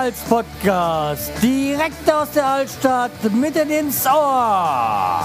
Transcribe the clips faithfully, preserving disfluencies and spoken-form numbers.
Schreihals Podcast, direkt aus der Altstadt, mitten ins Ohr.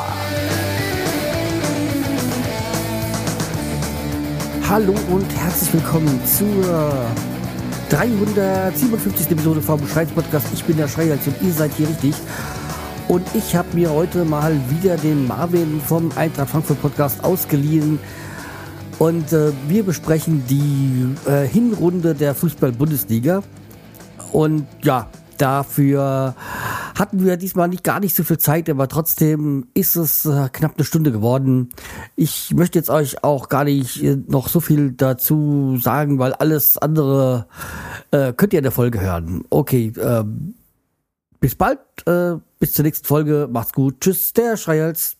Hallo und herzlich willkommen zur dreihundertsiebenundfünfzigsten Episode vom Schreihals Podcast. Ich bin der Schreihals und ihr seid hier richtig. Und ich habe mir heute mal wieder den Marvin vom Eintracht Frankfurt Podcast ausgeliehen. Und äh, wir besprechen die äh, Hinrunde der Fußball-Bundesliga. Und ja, dafür hatten wir diesmal nicht gar nicht so viel Zeit, aber trotzdem ist es äh, knapp eine Stunde geworden. Ich möchte jetzt euch auch gar nicht äh, noch so viel dazu sagen, weil alles andere äh, könnt ihr in der Folge hören. Okay, äh, bis bald, äh, bis zur nächsten Folge. Macht's gut. Tschüss, der Schreihals.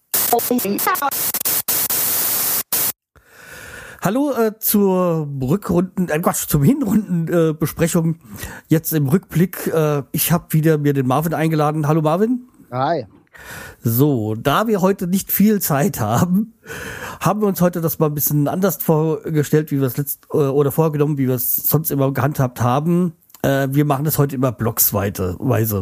Hallo äh, zur Rückrunden, äh, Quatsch, zum Hinrundenbesprechung. Äh, Jetzt im Rückblick. Äh, ich habe wieder mir den Marvin eingeladen. Hallo Marvin. Hi. So, da wir heute nicht viel Zeit haben, haben wir uns heute das mal ein bisschen anders vorgestellt, wie wir es letzt äh, oder vorgenommen, wie wir es sonst immer gehandhabt haben. Äh, wir machen das heute immer blocksweise. Mhm.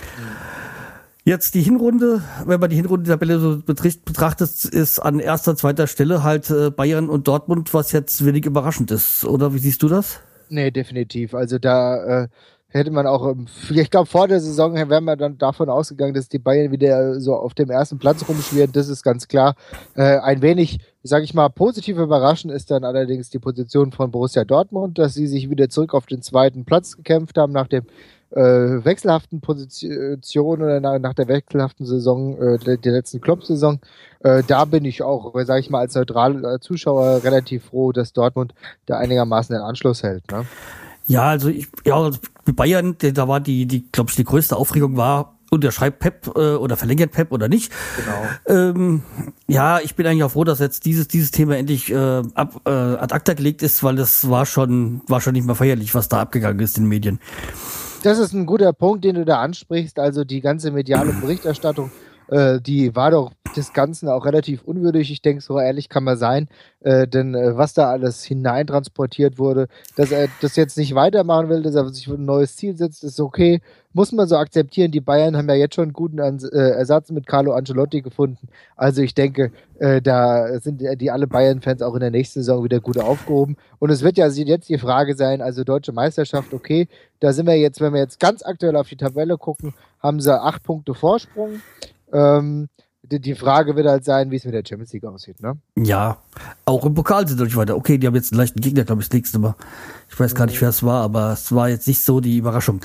Jetzt die Hinrunde, wenn man die Hinrundentabelle so betrachtet, ist an erster, zweiter Stelle halt Bayern und Dortmund, was jetzt wenig überraschend ist. Oder wie siehst du das? Nee, definitiv. Also da äh, hätte man auch, ich glaube vor der Saison wäre man dann davon ausgegangen, dass die Bayern wieder so auf dem ersten Platz rumschwirren. Das ist ganz klar. Äh, ein wenig, sage ich mal, positiv überraschend ist dann allerdings die Position von Borussia Dortmund, dass sie sich wieder zurück auf den zweiten Platz gekämpft haben nach dem Äh, wechselhaften Position oder nach, nach der wechselhaften Saison, äh, der, der letzten Klopp-Saison. Äh, da bin ich auch, sage ich mal, als neutraler Zuschauer relativ froh, dass Dortmund da einigermaßen den Anschluss hält. Ne? Ja, also ich, ja, also Bayern, da war die, die, glaube ich, die größte Aufregung war, unterschreibt Pep äh, oder verlängert Pep oder nicht. Genau. Ähm, ja, ich bin eigentlich auch froh, dass jetzt dieses dieses Thema endlich äh, ab, äh, ad acta gelegt ist, weil das war schon war schon nicht mehr feierlich, was da abgegangen ist in den Medien. Das ist ein guter Punkt, den du da ansprichst. Also die ganze mediale Berichterstattung, äh, die war doch des Ganzen auch relativ unwürdig. Ich denke, so ehrlich kann man sein. Äh, denn äh, was da alles hineintransportiert wurde, dass er das jetzt nicht weitermachen will, dass er sich ein neues Ziel setzt, ist okay. Muss man so akzeptieren. Die Bayern haben ja jetzt schon einen guten Ans- äh, Ersatz mit Carlo Ancelotti gefunden. Also ich denke, äh, da sind die alle Bayern-Fans auch in der nächsten Saison wieder gut aufgehoben. Und es wird ja jetzt die Frage sein, also Deutsche Meisterschaft, okay, da sind wir jetzt, wenn wir jetzt ganz aktuell auf die Tabelle gucken, haben sie acht Punkte Vorsprung. Ähm, die, die Frage wird halt sein, wie es mit der Champions League aussieht, ne? Ja, auch im Pokal sind natürlich weiter. Okay, die haben jetzt einen leichten Gegner, glaube ich, das nächste Mal. Ich weiß gar nicht, wer es war, aber es war jetzt nicht so die Überraschung.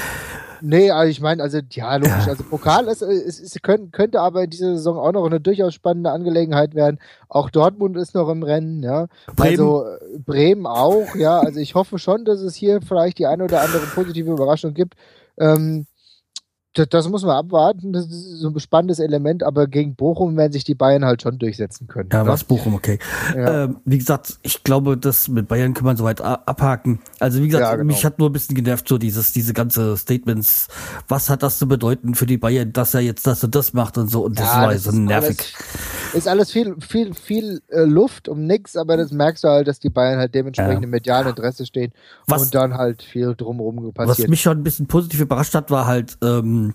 Nee, also ich meine, also ja, logisch, also Pokal ist, ist, ist könnte, könnte aber in dieser Saison auch noch eine durchaus spannende Angelegenheit werden. Auch Dortmund ist noch im Rennen, ja. Bremen. Also Bremen auch, ja. Also ich hoffe schon, dass es hier vielleicht die eine oder andere positive Überraschung gibt. Ähm, das, das muss man abwarten, das ist so ein spannendes Element, aber gegen Bochum werden sich die Bayern halt schon durchsetzen können. Ja, ne? was Bochum, okay. Ja. Ähm, wie gesagt, ich glaube, das mit Bayern kann man soweit abhaken. Also wie gesagt, Ja, genau. mich hat nur ein bisschen genervt, so dieses, diese ganze Statements. Was hat das zu bedeuten für die Bayern, dass er jetzt das und das macht und so. Und das Ja, war das so ist nervig. Alles, ist alles viel, viel, viel äh, Luft um nix, aber das merkst du halt, dass die Bayern halt dementsprechend Ja. im medialen Interesse stehen Was- und dann halt viel drumherum Was passiert. mich schon ein bisschen positiv überrascht hat, war halt ähm,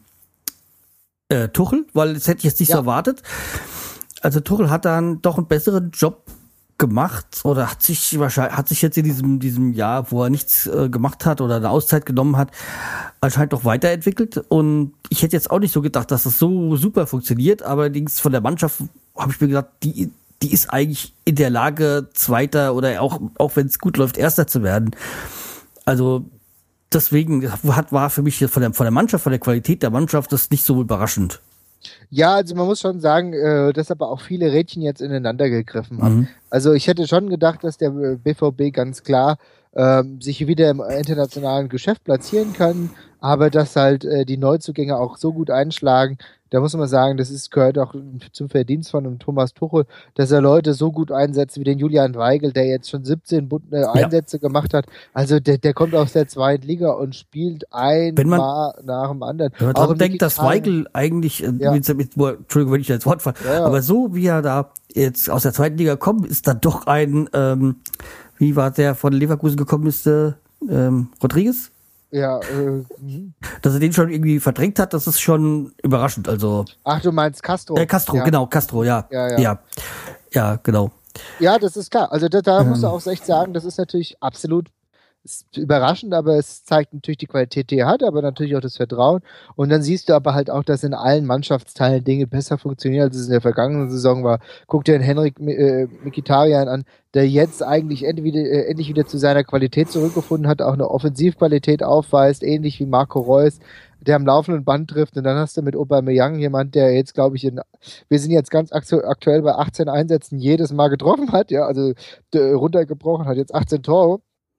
äh, Tuchel, weil das hätte ich jetzt nicht Ja. so erwartet. Also Tuchel hat dann doch einen besseren Job gemacht oder hat sich wahrscheinlich hat sich jetzt in diesem diesem Jahr, wo er nichts äh, gemacht hat oder eine Auszeit genommen hat, anscheinend doch weiterentwickelt. Und ich hätte jetzt auch nicht so gedacht, dass das so super funktioniert. Allerdings von der Mannschaft habe ich mir gedacht, die die ist eigentlich in der Lage, Zweiter oder auch auch wenn es gut läuft, Erster zu werden. Also deswegen hat, war für mich von der, von der Mannschaft, von der Qualität der Mannschaft das nicht so überraschend. Ja, also man muss schon sagen, äh, dass aber auch viele Rädchen jetzt ineinander gegriffen haben. Mhm. Also ich hätte schon gedacht, dass der B V B ganz klar ähm, sich wieder im internationalen Geschäft platzieren kann, aber dass halt äh, die Neuzugänge auch so gut einschlagen, da muss man sagen, das ist, gehört auch zum Verdienst von dem Thomas Tuchel, dass er Leute so gut einsetzt wie den Julian Weigl, der jetzt schon siebzehn Bund- äh, Einsätze ja. gemacht hat. Also der, der kommt aus der zweiten Liga und spielt ein Wenn man- Mal nach dem anderen. Wenn man Auch dran im denkt, dass digitalen- Weigl eigentlich, äh, Ja. mit, mit, Entschuldigung, wenn ich da ins Wort falle, Ja, ja. aber so wie er da jetzt aus der zweiten Liga kommt, ist da doch ein, ähm, wie war der von Leverkusen gekommen ist, äh, ähm, Rodriguez? Ja, äh, mhm. Dass er den schon irgendwie verdrängt hat, das ist schon überraschend. Also. Ach, du meinst Castro? Äh, Castro, ja. genau, Castro, ja. Ja, ja. Ja, ja genau. Ja, das ist klar. Also da, da Ähm. musst du auch echt sagen, das ist natürlich absolut ist überraschend, aber es zeigt natürlich die Qualität, die er hat, aber natürlich auch das Vertrauen. Und dann siehst du aber halt auch, dass in allen Mannschaftsteilen Dinge besser funktionieren, als es in der vergangenen Saison war. Guck dir den Henrik äh, Mkhitaryan an, der jetzt eigentlich endlich wieder, äh, endlich wieder zu seiner Qualität zurückgefunden hat, auch eine Offensivqualität aufweist, ähnlich wie Marco Reus, der am laufenden Band trifft. Und dann hast du mit Aubameyang jemand, der jetzt, glaube ich, in, wir sind jetzt ganz aktuell bei achtzehn Einsätzen jedes Mal getroffen hat, ja, also runtergebrochen hat jetzt achtzehn Tore.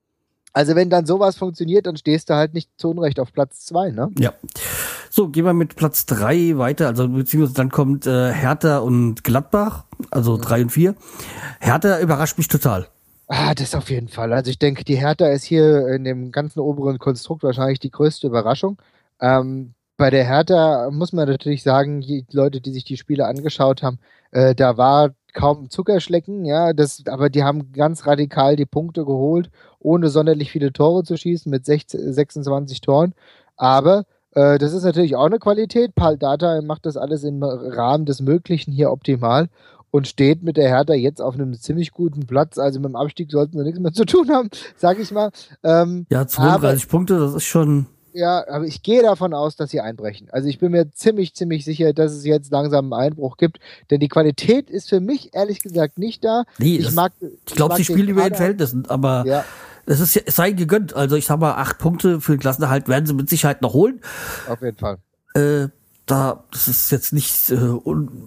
Also wenn dann sowas funktioniert, dann stehst du halt nicht zu Unrecht auf Platz zwei, ne? Ja. So, gehen wir mit Platz drei weiter, also beziehungsweise dann kommt äh, Hertha und Gladbach, also drei und vier. Hertha überrascht mich total. Ah, das auf jeden Fall. Also ich denke, die Hertha ist hier in dem ganzen oberen Konstrukt wahrscheinlich die größte Überraschung. Ähm, bei der Hertha muss man natürlich sagen, die Leute, die sich die Spiele angeschaut haben, äh, da war kaum Zuckerschlecken, ja, das, aber die haben ganz radikal die Punkte geholt, ohne sonderlich viele Tore zu schießen, mit sechzehn, sechsundzwanzig Toren. Aber äh, das ist natürlich auch eine Qualität. Pal Dardai macht das alles im Rahmen des Möglichen hier optimal und steht mit der Hertha jetzt auf einem ziemlich guten Platz. Also mit dem Abstieg sollten wir nichts mehr zu tun haben, sag ich mal. Ähm, ja, zweiunddreißig aber, Punkte, das ist schon... Ja, aber ich gehe davon aus, dass sie einbrechen. Also ich bin mir ziemlich, ziemlich sicher, dass es jetzt langsam einen Einbruch gibt. Denn die Qualität ist für mich ehrlich gesagt nicht da. Nee, ich das, mag, ich glaube, sie spielen über den Verhältnissen, aber ja. es ist es sei gegönnt. Also ich sag mal, acht Punkte für den Klassenerhalt werden sie mit Sicherheit noch holen. Auf jeden Fall. Äh, da, das ist jetzt nicht äh, un,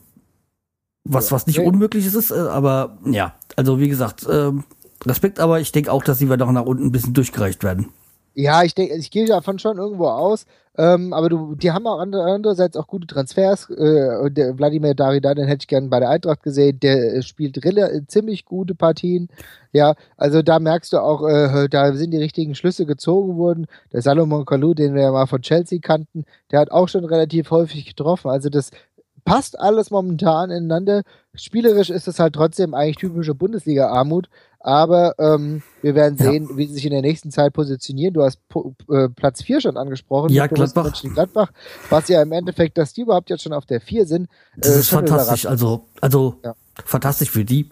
was, was nicht nee. Unmögliches ist, äh, aber ja, also wie gesagt, äh, Respekt, aber ich denke auch, dass sie noch nach unten ein bisschen durchgereicht werden. Ja, ich denke, ich gehe davon schon irgendwo aus, ähm, aber du, die haben auch andererseits auch gute Transfers. Äh, der Wladimir Darida, den hätte ich gerne bei der Eintracht gesehen, der spielt rela- ziemlich gute Partien. Ja, also da merkst du auch, äh, da sind die richtigen Schlüsse gezogen worden. Der Salomon Kalou, den wir ja mal von Chelsea kannten, der hat auch schon relativ häufig getroffen. Also das passt alles momentan ineinander. Spielerisch ist es halt trotzdem eigentlich typische Bundesliga-Armut. Aber ähm, wir werden sehen, ja. wie sie sich in der nächsten Zeit positionieren. Du hast po- äh, Platz vier schon angesprochen. Ja, Gladbach. Gladbach. Was ja im Endeffekt, dass die überhaupt jetzt schon auf der vier sind. Das äh, ist fantastisch. Also, also ja. fantastisch für die.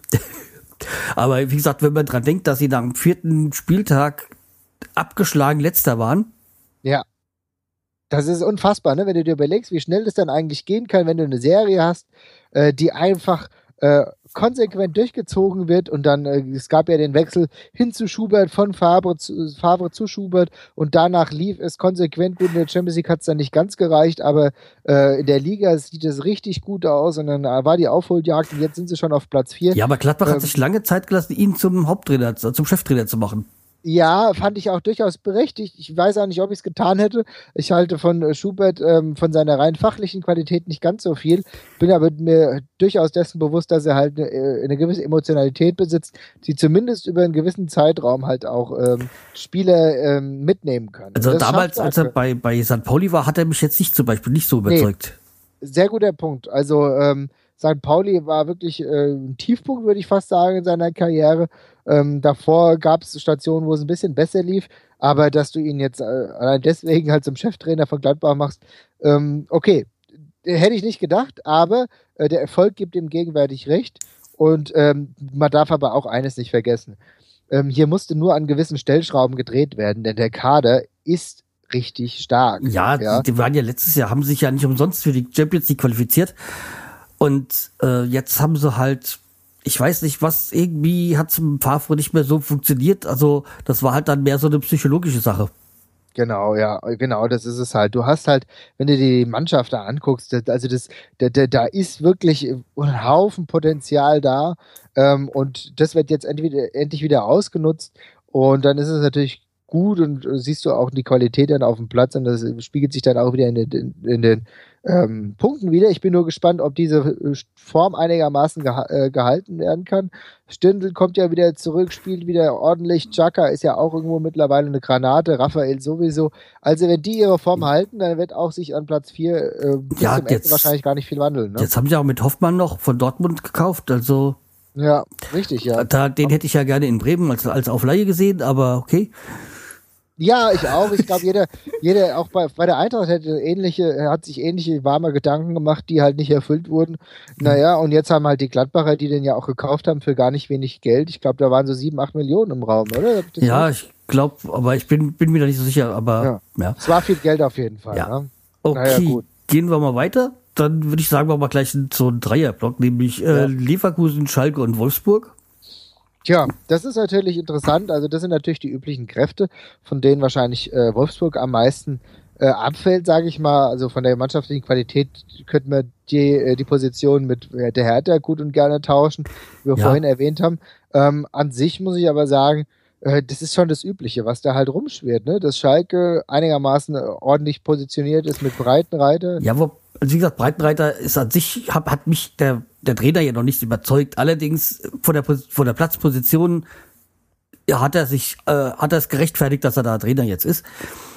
Aber wie gesagt, wenn man dran denkt, dass sie nach dem vierten Spieltag abgeschlagen Letzter waren. Ja. Das ist unfassbar, ne? Wenn du dir überlegst, wie schnell das dann eigentlich gehen kann, wenn du eine Serie hast, äh, die einfach äh, konsequent durchgezogen wird und dann, äh, es gab ja den Wechsel hin zu Schubert, von Favre zu, Favre zu Schubert und danach lief es konsequent gut. In der Champions League hat es dann nicht ganz gereicht, aber äh, in der Liga sieht es richtig gut aus und dann äh, war die Aufholjagd und jetzt sind sie schon auf Platz vier. Ja, aber Gladbach ähm, hat sich lange Zeit gelassen, ihn zum Haupttrainer, zum Cheftrainer zu machen. Ja, fand ich auch durchaus berechtigt. Ich weiß auch nicht, ob ich es getan hätte. Ich halte von äh, Schubert ähm, von seiner rein fachlichen Qualität nicht ganz so viel. Bin aber mir durchaus dessen bewusst, dass er halt äh, eine gewisse Emotionalität besitzt, die zumindest über einen gewissen Zeitraum halt auch ähm, Spieler ähm, mitnehmen kann. Also damals, als er bei, bei Sankt Pauli war, hat er mich jetzt nicht zum Beispiel nicht so überzeugt. Nee, sehr guter Punkt. Also ähm, Sankt Pauli war wirklich äh, ein Tiefpunkt, würde ich fast sagen, in seiner Karriere. Ähm, davor gab es Stationen, wo es ein bisschen besser lief, aber dass du ihn jetzt äh, allein deswegen halt zum Cheftrainer von Gladbach machst, ähm, okay, hätte ich nicht gedacht, aber äh, der Erfolg gibt ihm gegenwärtig recht und ähm, man darf aber auch eines nicht vergessen. Ähm, hier musste nur an gewissen Stellschrauben gedreht werden, denn der Kader ist richtig stark. Ja, ja, die waren ja letztes Jahr, haben sich ja nicht umsonst für die Champions League qualifiziert und äh, jetzt haben sie halt, ich weiß nicht was, irgendwie hat es mit Favre nicht mehr so funktioniert. Also das war halt dann mehr so eine psychologische Sache. Genau, ja, genau, das ist es halt. Du hast halt, wenn du die Mannschaft da anguckst, das, also das, da, da, da ist wirklich ein Haufen Potenzial da ähm, und das wird jetzt entweder, endlich wieder ausgenutzt und dann ist es natürlich gut und siehst du auch die Qualität dann auf dem Platz und das spiegelt sich dann auch wieder in den, in, in den ähm, Punkten wieder. Ich bin nur gespannt, ob diese Form einigermaßen geha- äh, gehalten werden kann. Stindl kommt ja wieder zurück, spielt wieder ordentlich. Xhaka ist ja auch irgendwo mittlerweile eine Granate, Raphael sowieso. Also wenn die ihre Form halten, dann wird auch sich an Platz vier äh, bis ja, zum jetzt, Ende wahrscheinlich gar nicht viel wandeln. Ne? Jetzt haben sie auch mit Hoffmann noch von Dortmund gekauft, also ja, richtig, ja. Da, den hätte ich ja gerne in Bremen als, als auf Leihe gesehen, aber okay. Ja, ich auch. Ich glaube, jeder, jeder, auch bei, bei der Eintracht hätte ähnliche, hat sich ähnliche warme Gedanken gemacht, die halt nicht erfüllt wurden. Naja, und jetzt haben halt die Gladbacher, die den ja auch gekauft haben, für gar nicht wenig Geld. Ich glaube, da waren so sieben, acht Millionen im Raum, oder? Ja, ich glaube, aber ich bin, bin mir da nicht so sicher, aber ja. ja. Es war viel Geld auf jeden Fall. Ja. Ne? Okay, naja, gut. Gehen wir mal weiter. Dann würde ich sagen, wir mal gleich so einen Dreierblock, nämlich ja. äh, Leverkusen, Schalke und Wolfsburg. Tja, das ist natürlich interessant. Also das sind natürlich die üblichen Kräfte, von denen wahrscheinlich äh, Wolfsburg am meisten äh, abfällt, sage ich mal. Also von der mannschaftlichen Qualität könnten wir die, äh, die Position mit äh, der Hertha gut und gerne tauschen, wie wir ja. vorhin erwähnt haben. Ähm, an sich muss ich aber sagen, äh, das ist schon das Übliche, was da halt rumschwirrt, ne? Dass Schalke einigermaßen ordentlich positioniert ist mit Breitenreiter. Ja, wo, also wie gesagt, Breitenreiter ist an sich, hat, hat mich der der Trainer ja noch nicht überzeugt. Allerdings von der von der Platzposition ja, hat er sich äh, hat er es gerechtfertigt, dass er da Trainer jetzt ist.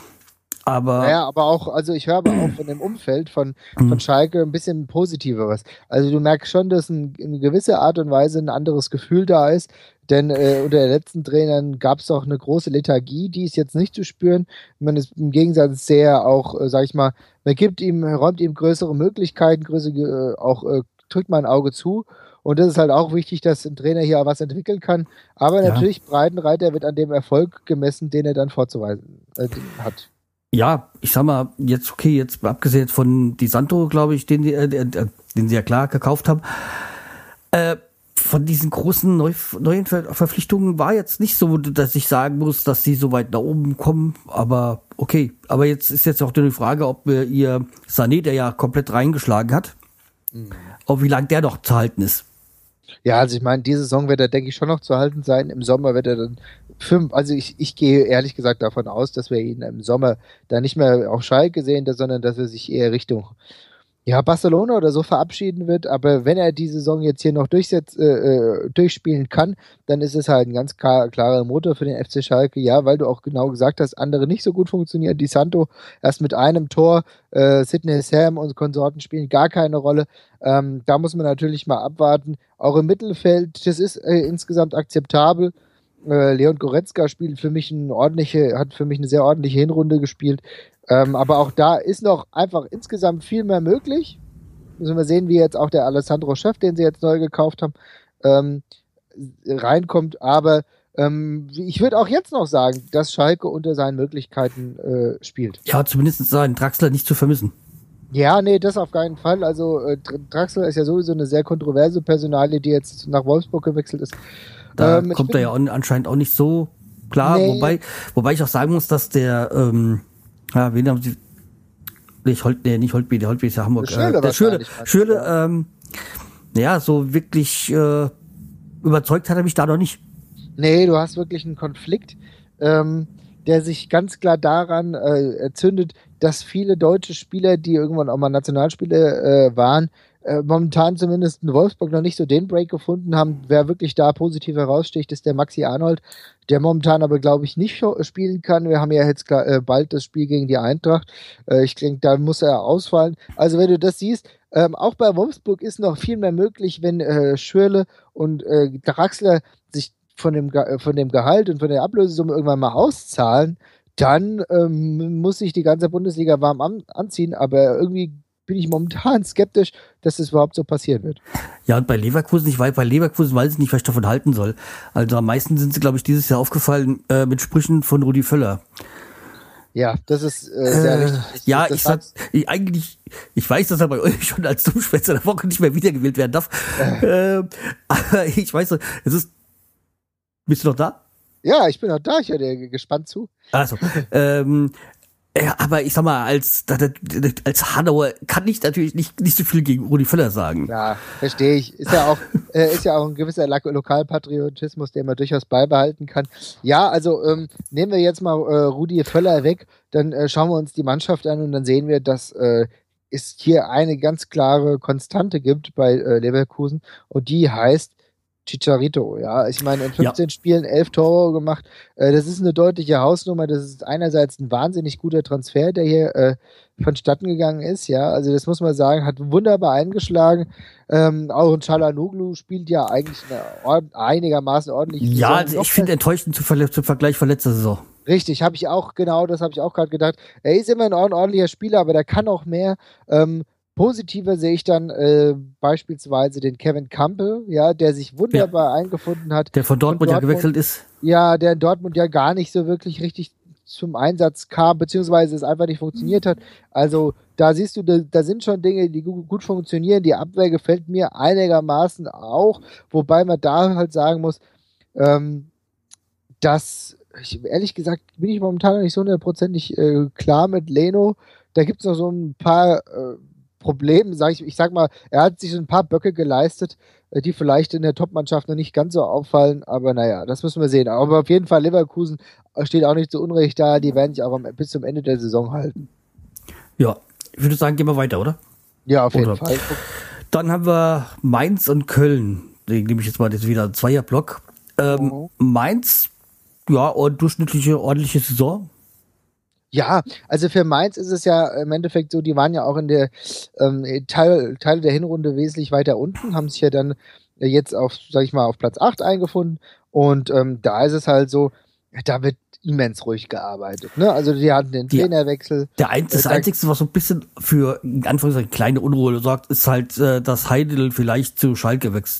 Aber naja, aber auch, also ich höre aber auch von dem Umfeld von von Schalke ein bisschen positiveres. Also du merkst schon, dass ein, in gewisser Art und Weise ein anderes Gefühl da ist. Denn äh, unter den letzten Trainern gab es doch eine große Lethargie, die ist jetzt nicht zu spüren. Man ist im Gegensatz sehr auch, äh, sag ich mal, man gibt ihm, räumt ihm größere Möglichkeiten, größere, äh, auch äh, drückt man ein Auge zu. Und das ist halt auch wichtig, dass ein Trainer hier was entwickeln kann. Aber ja. natürlich, Breitenreiter wird an dem Erfolg gemessen, den er dann vorzuweisen äh, hat. Ja, ich sag mal, jetzt okay, jetzt abgesehen von Di Santo, glaube ich, den, äh, den sie ja klar gekauft haben, äh, von diesen großen Neu- neuen Ver- Verpflichtungen war jetzt nicht so, dass ich sagen muss, dass sie so weit nach oben kommen, aber okay. Aber jetzt ist jetzt auch die Frage, ob äh, ihr Sané, der ja komplett reingeschlagen hat, mhm. ob wie lange der noch zu halten ist. Ja, also ich meine, diese Saison wird er, denke ich, schon noch zu halten sein. Im Sommer wird er dann fünf, also ich, ich gehe ehrlich gesagt davon aus, dass wir ihn im Sommer da nicht mehr auf Schalke sehen, sondern dass er sich eher Richtung ja, Barcelona oder so verabschieden wird, aber wenn er die Saison jetzt hier noch durchsetzt, äh, durchspielen kann, dann ist es halt ein ganz klar, klarer Motor für den F C Schalke, ja, weil du auch genau gesagt hast, andere nicht so gut funktionieren, Di Santo erst mit einem Tor, äh, Sidney Sam und Konsorten spielen gar keine Rolle, ähm, da muss man natürlich mal abwarten, auch im Mittelfeld, das ist äh, insgesamt akzeptabel, äh, Leon Goretzka spielt für mich eine ordentliche, hat für mich eine sehr ordentliche Hinrunde gespielt. Ähm, aber auch da ist noch einfach insgesamt viel mehr möglich. Müssen wir sehen, wie jetzt auch der Alessandro Schöff, den sie jetzt neu gekauft haben, ähm, reinkommt. Aber ähm, ich würde auch jetzt noch sagen, dass Schalke unter seinen Möglichkeiten äh, spielt. Ja, zumindest seinen Draxler nicht zu vermissen. Ja, nee, das auf keinen Fall. Also äh, Draxler ist ja sowieso eine sehr kontroverse Personalie, die jetzt nach Wolfsburg gewechselt ist. Da ähm, kommt er ja anscheinend auch nicht so klar. Nee. Wobei, wobei ich auch sagen muss, dass der ähm, ja, wen haben sie? Nicht Holt, nee, nicht Holtby, der Holtby ist ja Hamburg. Schürle, äh, der Schürle, Schürle, ja. ähm, ja, so wirklich äh, überzeugt hat er mich da noch nicht. Nee, du hast wirklich einen Konflikt, ähm, der sich ganz klar daran äh, erzündet, dass viele deutsche Spieler, die irgendwann auch mal Nationalspieler äh, waren, äh, momentan zumindest in Wolfsburg noch nicht so den Break gefunden haben. Wer wirklich da positiv heraussticht, ist der Maxi Arnold, der momentan aber, glaube ich, nicht spielen kann. Wir haben ja jetzt äh, bald das Spiel gegen die Eintracht. Äh, ich denke, da muss er ausfallen. Also wenn du das siehst, ähm, auch bei Wolfsburg ist noch viel mehr möglich, wenn äh, Schürle und äh, Draxler sich von dem, Ge- von dem Gehalt und von der Ablösesumme irgendwann mal auszahlen, dann ähm, muss sich die ganze Bundesliga warm an- anziehen. Aber irgendwie bin ich momentan skeptisch, dass das überhaupt so passieren wird. Ja, und bei Leverkusen, ich weiß, bei Leverkusen weiß ich nicht, was ich davon halten soll. Also am meisten sind sie, glaube ich, dieses Jahr aufgefallen äh, mit Sprüchen von Rudi Völler. Ja, das ist äh, sehr äh, richtig. Ja, das ich sag, ich, eigentlich, ich weiß, dass er bei euch schon als Dummschwätzer der Woche nicht mehr wiedergewählt werden darf. Äh. äh, aber ich weiß, es ist, bist du noch da? Ja, ich bin noch da, ich höre dir gespannt zu. Also, ähm, ja, aber ich sag mal, als, als Hanauer kann ich natürlich nicht, nicht so viel gegen Rudi Völler sagen. Ja, verstehe ich. Ist ja auch, äh, ist ja auch ein gewisser Lokalpatriotismus, den man durchaus beibehalten kann. Ja, also ähm, nehmen wir jetzt mal äh, Rudi Völler weg, dann äh, schauen wir uns die Mannschaft an und dann sehen wir, dass äh, es hier eine ganz klare Konstante gibt bei äh, Leverkusen und die heißt Chicharito, ja. Ich meine, in fünfzehn ja. Spielen elf Tore gemacht. Äh, das ist eine deutliche Hausnummer. Das ist einerseits ein wahnsinnig guter Transfer, der hier äh, vonstatten gegangen ist, ja. Also das muss man sagen, hat wunderbar eingeschlagen. Ähm, auch ein Çalhanoğlu spielt ja eigentlich eine ord- einigermaßen ordentliche Ja, also ich finde enttäuschend zum, Verle- zum Vergleich von letzter Saison. Richtig, habe ich auch, genau, das habe ich auch gerade gedacht. Er ist immer ein ordentlicher Spieler, aber der kann auch mehr. Ähm, positiver sehe ich dann äh, beispielsweise den Kevin Campbell, ja, der sich Ja, wunderbar eingefunden hat. der von Von Dortmund ja Dortmund, gewechselt ist. ja, der in Dortmund ja gar nicht so wirklich richtig zum Einsatz kam, beziehungsweise es einfach nicht funktioniert hat. Also da siehst du, da, da sind schon Dinge, die gu- gut funktionieren. Die Abwehr gefällt mir einigermaßen auch, wobei man da halt sagen muss, ähm, dass, ich, ehrlich gesagt, bin ich momentan noch nicht so hundertprozentig äh, klar mit Leno. Da gibt es noch so ein paar äh, Probleme, sag ich, ich sag mal, er hat sich so ein paar Böcke geleistet, äh, die vielleicht in der Top-Mannschaft noch nicht ganz so auffallen, aber naja, das müssen wir sehen. Aber auf jeden Fall, Leverkusen steht auch nicht zu Unrecht da, die werden sich auch am, bis zum Ende der Saison halten. Ja, ich würde sagen, gehen wir weiter, oder? Ja, auf jeden Oder? Fall. Dann haben wir Mainz und Köln. Den nehme ich jetzt mal jetzt wieder einen Zweierblock. Ähm, Mhm. Mainz, ja, und durchschnittliche, ordentliche Saison. Ja, also für Mainz ist es ja im Endeffekt so, die waren ja auch in der ähm, Teil, Teile der Hinrunde wesentlich weiter unten, haben sich ja dann äh, jetzt auf, sag ich mal, auf Platz acht eingefunden und ähm, da ist es halt so, da wird immens ruhig gearbeitet. Ne? Also die hatten den Die, Trainerwechsel. der ein, das äh, da, Einzige, was so ein bisschen für, in Anführungszeichen, kleine Unruhe sorgt, ist halt, äh, dass Heidel vielleicht zu Schalke wechselt.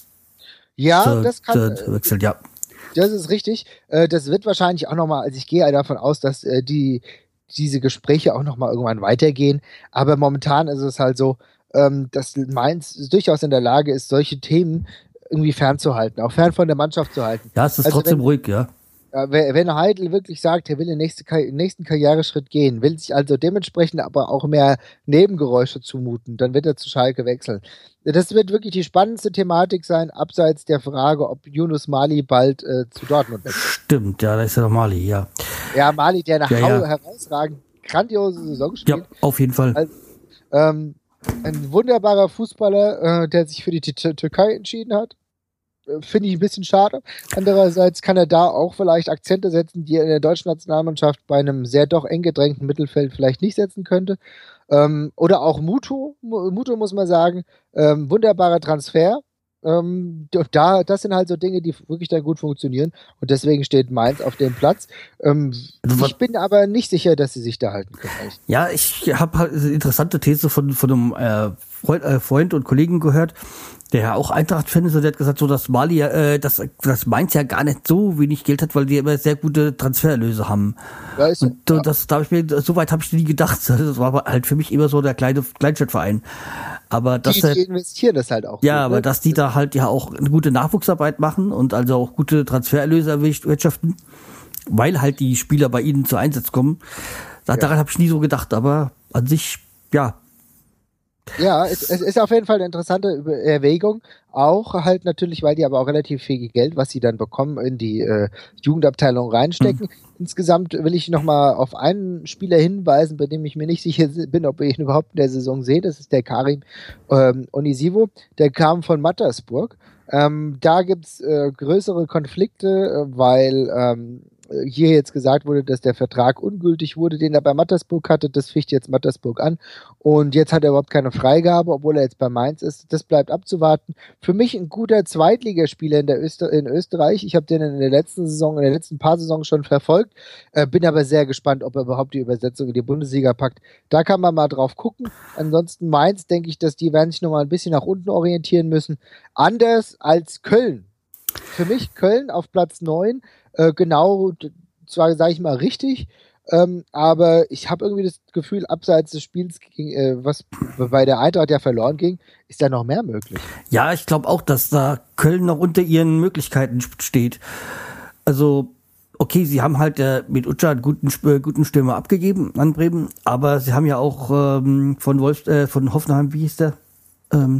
ja, Zu, das kann, zu, wechselt, ja. das ist richtig. Äh, das wird wahrscheinlich auch nochmal, also ich gehe davon aus, dass äh, die diese Gespräche auch nochmal irgendwann weitergehen. Aber momentan ist es halt so, ähm, dass Mainz durchaus in der Lage ist, solche Themen irgendwie fernzuhalten, auch fern von der Mannschaft zu halten. Ja, es ist Also trotzdem wenn, ruhig, ja. äh, wenn Heidel wirklich sagt, er will den nächste, nächsten Karriereschritt gehen, will sich also dementsprechend aber auch mehr Nebengeräusche zumuten, dann wird er zu Schalke wechseln. Das wird wirklich die spannendste Thematik sein, abseits der Frage, ob Yunus Mali bald äh, zu Dortmund wechselt. Stimmt, ja, da ist ja noch Mali, ja. Ja, Mali, der eine Ja, ja. herausragend grandiose Saison Ja, spielt. auf jeden Fall. Also, ähm, ein wunderbarer Fußballer, äh, der sich für die Tü- Türkei entschieden hat. Äh, Finde ich ein bisschen schade. Andererseits kann er da auch vielleicht Akzente setzen, die er in der deutschen Nationalmannschaft bei einem sehr doch eng gedrängten Mittelfeld vielleicht nicht setzen könnte. Ähm, oder auch Muto, Mu- Muto muss man sagen, ähm, wunderbarer Transfer. Ähm, und da, das sind halt so Dinge, die wirklich dann gut funktionieren. Und deswegen steht Mainz auf dem Platz. Ähm, Also, was- ich bin aber nicht sicher, dass sie sich da halten können. Echt. Ja, ich habe halt eine interessante These von, von einem äh, Freund, äh, Freund und Kollegen gehört, der ja auch Eintracht-Fan ist, und der hat gesagt, so dass Mali, ja, äh, dass, dass Mainz ja gar nicht so wenig Geld hat, weil die immer sehr gute Transfererlöse haben. Ja, ist so. Und äh, das, da habe ich mir, so weit habe ich nie gedacht. Das war aber halt für mich immer so der kleine Kleinstadtverein. Aber dass Die, der, die investieren das halt auch. ja, gut, aber ne? dass die da halt ja auch eine gute Nachwuchsarbeit machen und also auch gute Transfererlöse erwirtschaften, weil halt die Spieler bei ihnen zu Einsatz kommen. Da, Ja. Daran habe ich nie so gedacht, aber an sich, ja, Ja, es, es ist auf jeden Fall eine interessante Über- Erwägung. Auch halt natürlich, weil die aber auch relativ viel Geld, was sie dann bekommen, in die äh, Jugendabteilung reinstecken. Insgesamt will ich nochmal auf einen Spieler hinweisen, bei dem ich mir nicht sicher bin, ob ich ihn überhaupt in der Saison sehe. Das ist der Karim ähm, Onisivo. Der kam von Mattersburg. Ähm, da gibt's äh, größere Konflikte, äh, weil ähm, hier jetzt gesagt wurde, dass der Vertrag ungültig wurde, den er bei Mattersburg hatte. Das ficht jetzt Mattersburg an. Und jetzt hat er überhaupt keine Freigabe, obwohl er jetzt bei Mainz ist. Das bleibt abzuwarten. Für mich ein guter Zweitligaspieler in, der Öster in Österreich. Ich habe den in der letzten Saison, in den letzten paar Saisons schon verfolgt. Äh, bin aber sehr gespannt, ob er überhaupt die Übersetzung in die Bundesliga packt. Da kann man mal drauf gucken. Ansonsten Mainz, denke ich, dass die werden sich nochmal ein bisschen nach unten orientieren müssen. Anders als Köln. Für mich Köln auf Platz neun, äh, genau, d- zwar sage ich mal richtig, ähm, aber ich habe irgendwie das Gefühl, abseits des Spiels, ging, äh, was bei der Eintracht ja verloren ging, ist da noch mehr möglich. ja, ich glaube auch, dass da Köln noch unter ihren Möglichkeiten steht. Also, okay, sie haben halt äh, mit Utscha einen guten, äh, guten Stürmer abgegeben an Bremen, aber sie haben ja auch ähm, von Wolf, äh, von Hoffenheim, wie hieß der? Ähm,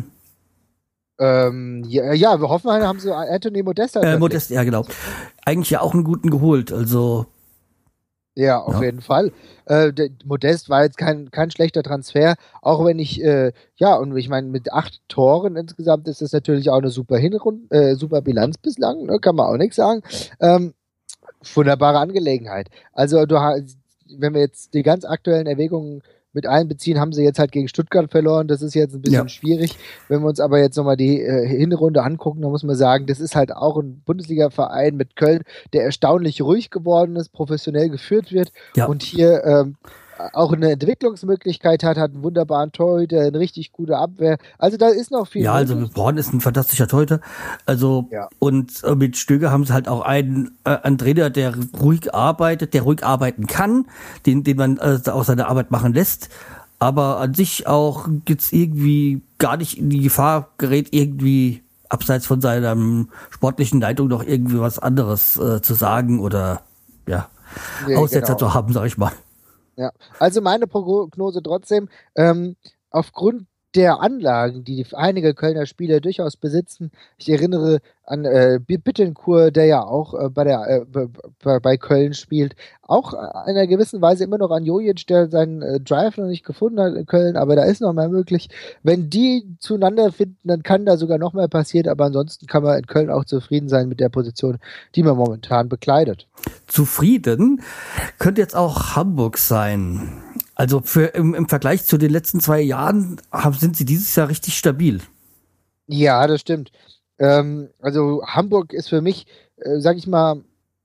Ähm, ja, ja, wir hoffen, haben sie Anthony Modesta. äh, Modest, ja genau. Eigentlich ja auch einen guten geholt, also Ja, auf ja. jeden Fall. Äh, der Modest war jetzt kein, kein schlechter Transfer, auch wenn ich, äh, ja, und ich meine, mit acht Toren insgesamt ist das natürlich auch eine super Hinrunde, äh, super Bilanz bislang, ne, kann man auch nichts sagen. Ähm, wunderbare Angelegenheit. Also, du hast, wenn wir jetzt die ganz aktuellen Erwägungen mit einbeziehen, haben sie jetzt halt gegen Stuttgart verloren. Das ist jetzt ein bisschen ja. schwierig. Wenn wir uns aber jetzt nochmal die äh, Hinrunde angucken, dann muss man sagen, das ist halt auch ein Bundesliga-Verein mit Köln, der erstaunlich ruhig geworden ist, professionell geführt wird ja. und hier ähm, auch eine Entwicklungsmöglichkeit hat, hat einen wunderbaren Torhüter, eine richtig gute Abwehr. Also da ist noch viel. Ja, also Born ist ein fantastischer Torhüter. Also ja. und äh, mit Stöger haben sie halt auch einen, äh, einen Trainer, der ruhig arbeitet, der ruhig arbeiten kann, den, den man äh, auch seine Arbeit machen lässt. Aber an sich auch gibt's irgendwie gar nicht in die Gefahr gerät, irgendwie abseits von seiner sportlichen Leitung noch irgendwie was anderes äh, zu sagen oder ja, ja Aussetzer genau. zu haben, sag ich mal. Ja, also meine Prognose trotzdem, ähm, aufgrund der Anlagen, die einige Kölner Spieler durchaus besitzen, ich erinnere an äh, Bittencourt, der ja auch äh, bei, der, äh, bei, bei Köln spielt, auch in einer gewissen Weise immer noch an Jojic, der seinen äh, Drive noch nicht gefunden hat in Köln, aber da ist noch mehr möglich. Wenn die zueinander finden, dann kann da sogar noch mehr passieren, aber ansonsten kann man in Köln auch zufrieden sein mit der Position, die man momentan bekleidet. Zufrieden könnte jetzt auch Hamburg sein. Also für im, im Vergleich zu den letzten zwei Jahren haben, sind sie dieses Jahr richtig stabil. Ja, das stimmt. Ähm, also Hamburg ist für mich, äh, sag ich mal,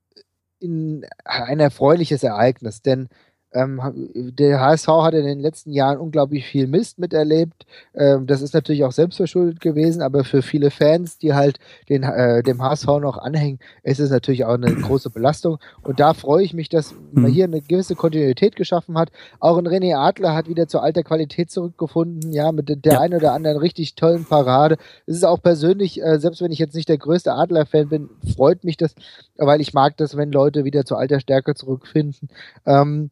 in, ein erfreuliches Ereignis, denn ähm, der H S V hat in den letzten Jahren unglaublich viel Mist miterlebt. Ähm, das ist natürlich auch selbstverschuldet gewesen, aber für viele Fans, die halt den, äh, dem H S V noch anhängen, ist es natürlich auch eine große Belastung. Und da freue ich mich, dass man hier eine gewisse Kontinuität geschaffen hat. Auch ein René Adler hat wieder zur alter Qualität zurückgefunden, ja, mit der ja. einen oder anderen richtig tollen Parade. Es ist auch persönlich, äh, selbst wenn ich jetzt nicht der größte Adler-Fan bin, freut mich das, weil ich mag das, wenn Leute wieder zur alter Stärke zurückfinden. Ähm,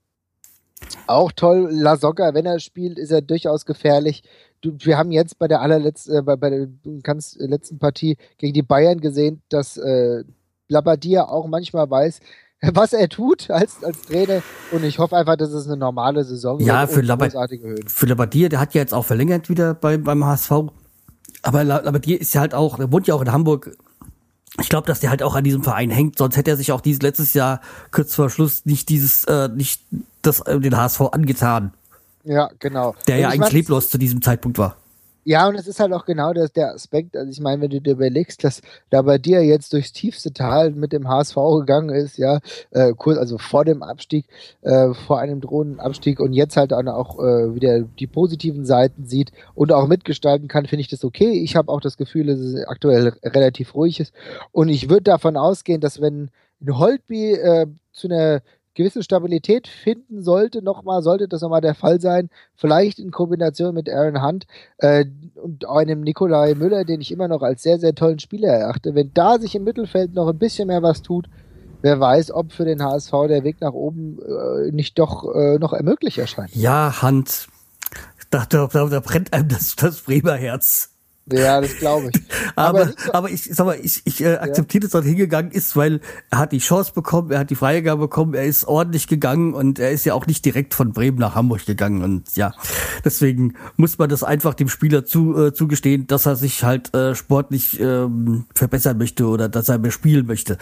Auch toll, Lasogga, wenn er spielt, ist er durchaus gefährlich. Du, wir haben jetzt bei der allerletzten, äh, bei, bei der ganz letzten Partie gegen die Bayern gesehen, dass äh, Labbadia auch manchmal weiß, was er tut als, als Trainer, und ich hoffe einfach, dass es eine normale Saison ja, wird. Ja, für, für Labbadia, der hat ja jetzt auch verlängert wieder bei, beim H S V, aber Labbadia ist ja halt auch, der wohnt ja auch in Hamburg. Ich glaube, dass der halt auch an diesem Verein hängt, sonst hätte er sich auch dieses letztes Jahr kurz vor Schluss nicht dieses, äh, nicht das, äh, den H S V angetan. Ja, genau. Der und ja eigentlich mein, leblos zu diesem Zeitpunkt war. Ja, und es ist halt auch genau das, der Aspekt, also ich meine, wenn du dir überlegst, dass da bei dir jetzt durchs tiefste Tal mit dem H S V gegangen ist, ja, äh, kurz, also vor dem Abstieg, äh, vor einem drohenden Abstieg, und jetzt halt auch äh, wieder die positiven Seiten sieht und auch mitgestalten kann, finde ich das okay. Ich habe auch das Gefühl, dass es aktuell relativ ruhig ist, und ich würde davon ausgehen, dass wenn ein Holtby äh, zu einer gewisse Stabilität finden sollte, nochmal, sollte das nochmal der Fall sein, vielleicht in Kombination mit Aaron Hunt äh, und einem Nikolai Müller, den ich immer noch als sehr, sehr tollen Spieler erachte. Wenn da sich im Mittelfeld noch ein bisschen mehr was tut, wer weiß, ob für den H S V der Weg nach oben äh, nicht doch äh, noch ermöglicht erscheint. Ja, Hunt, da, da, da brennt einem das, das Bremer Herz. Ja, das glaube ich. aber, aber, so, aber ich sag mal, ich, ich äh, akzeptiere, ja. dass er hingegangen ist, weil er hat die Chance bekommen, er hat die Freigabe bekommen, er ist ordentlich gegangen, und er ist ja auch nicht direkt von Bremen nach Hamburg gegangen, und ja, deswegen muss man das einfach dem Spieler zu, äh, zugestehen, dass er sich halt äh, sportlich ähm, verbessern möchte oder dass er mehr spielen möchte.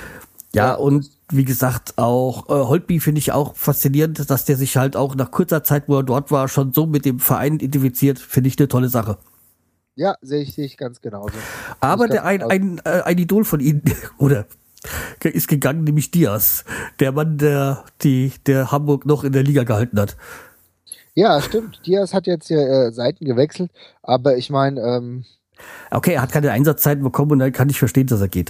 Ja, ja. Und wie gesagt, auch äh, Holtby finde ich auch faszinierend, dass der sich halt auch nach kurzer Zeit, wo er dort war, schon so mit dem Verein identifiziert, finde ich eine tolle Sache. Ja, sehe ich, sehe ich ganz genauso. Aber der ein, ein, äh, ein Idol von ihnen, oder ist gegangen, nämlich Diaz. Der Mann, der die der Hamburg noch in der Liga gehalten hat. Ja, stimmt. Diaz hat jetzt hier äh, Seiten gewechselt, aber ich meine... Ähm, okay, er hat keine Einsatzzeiten bekommen, und dann kann ich verstehen, dass er geht.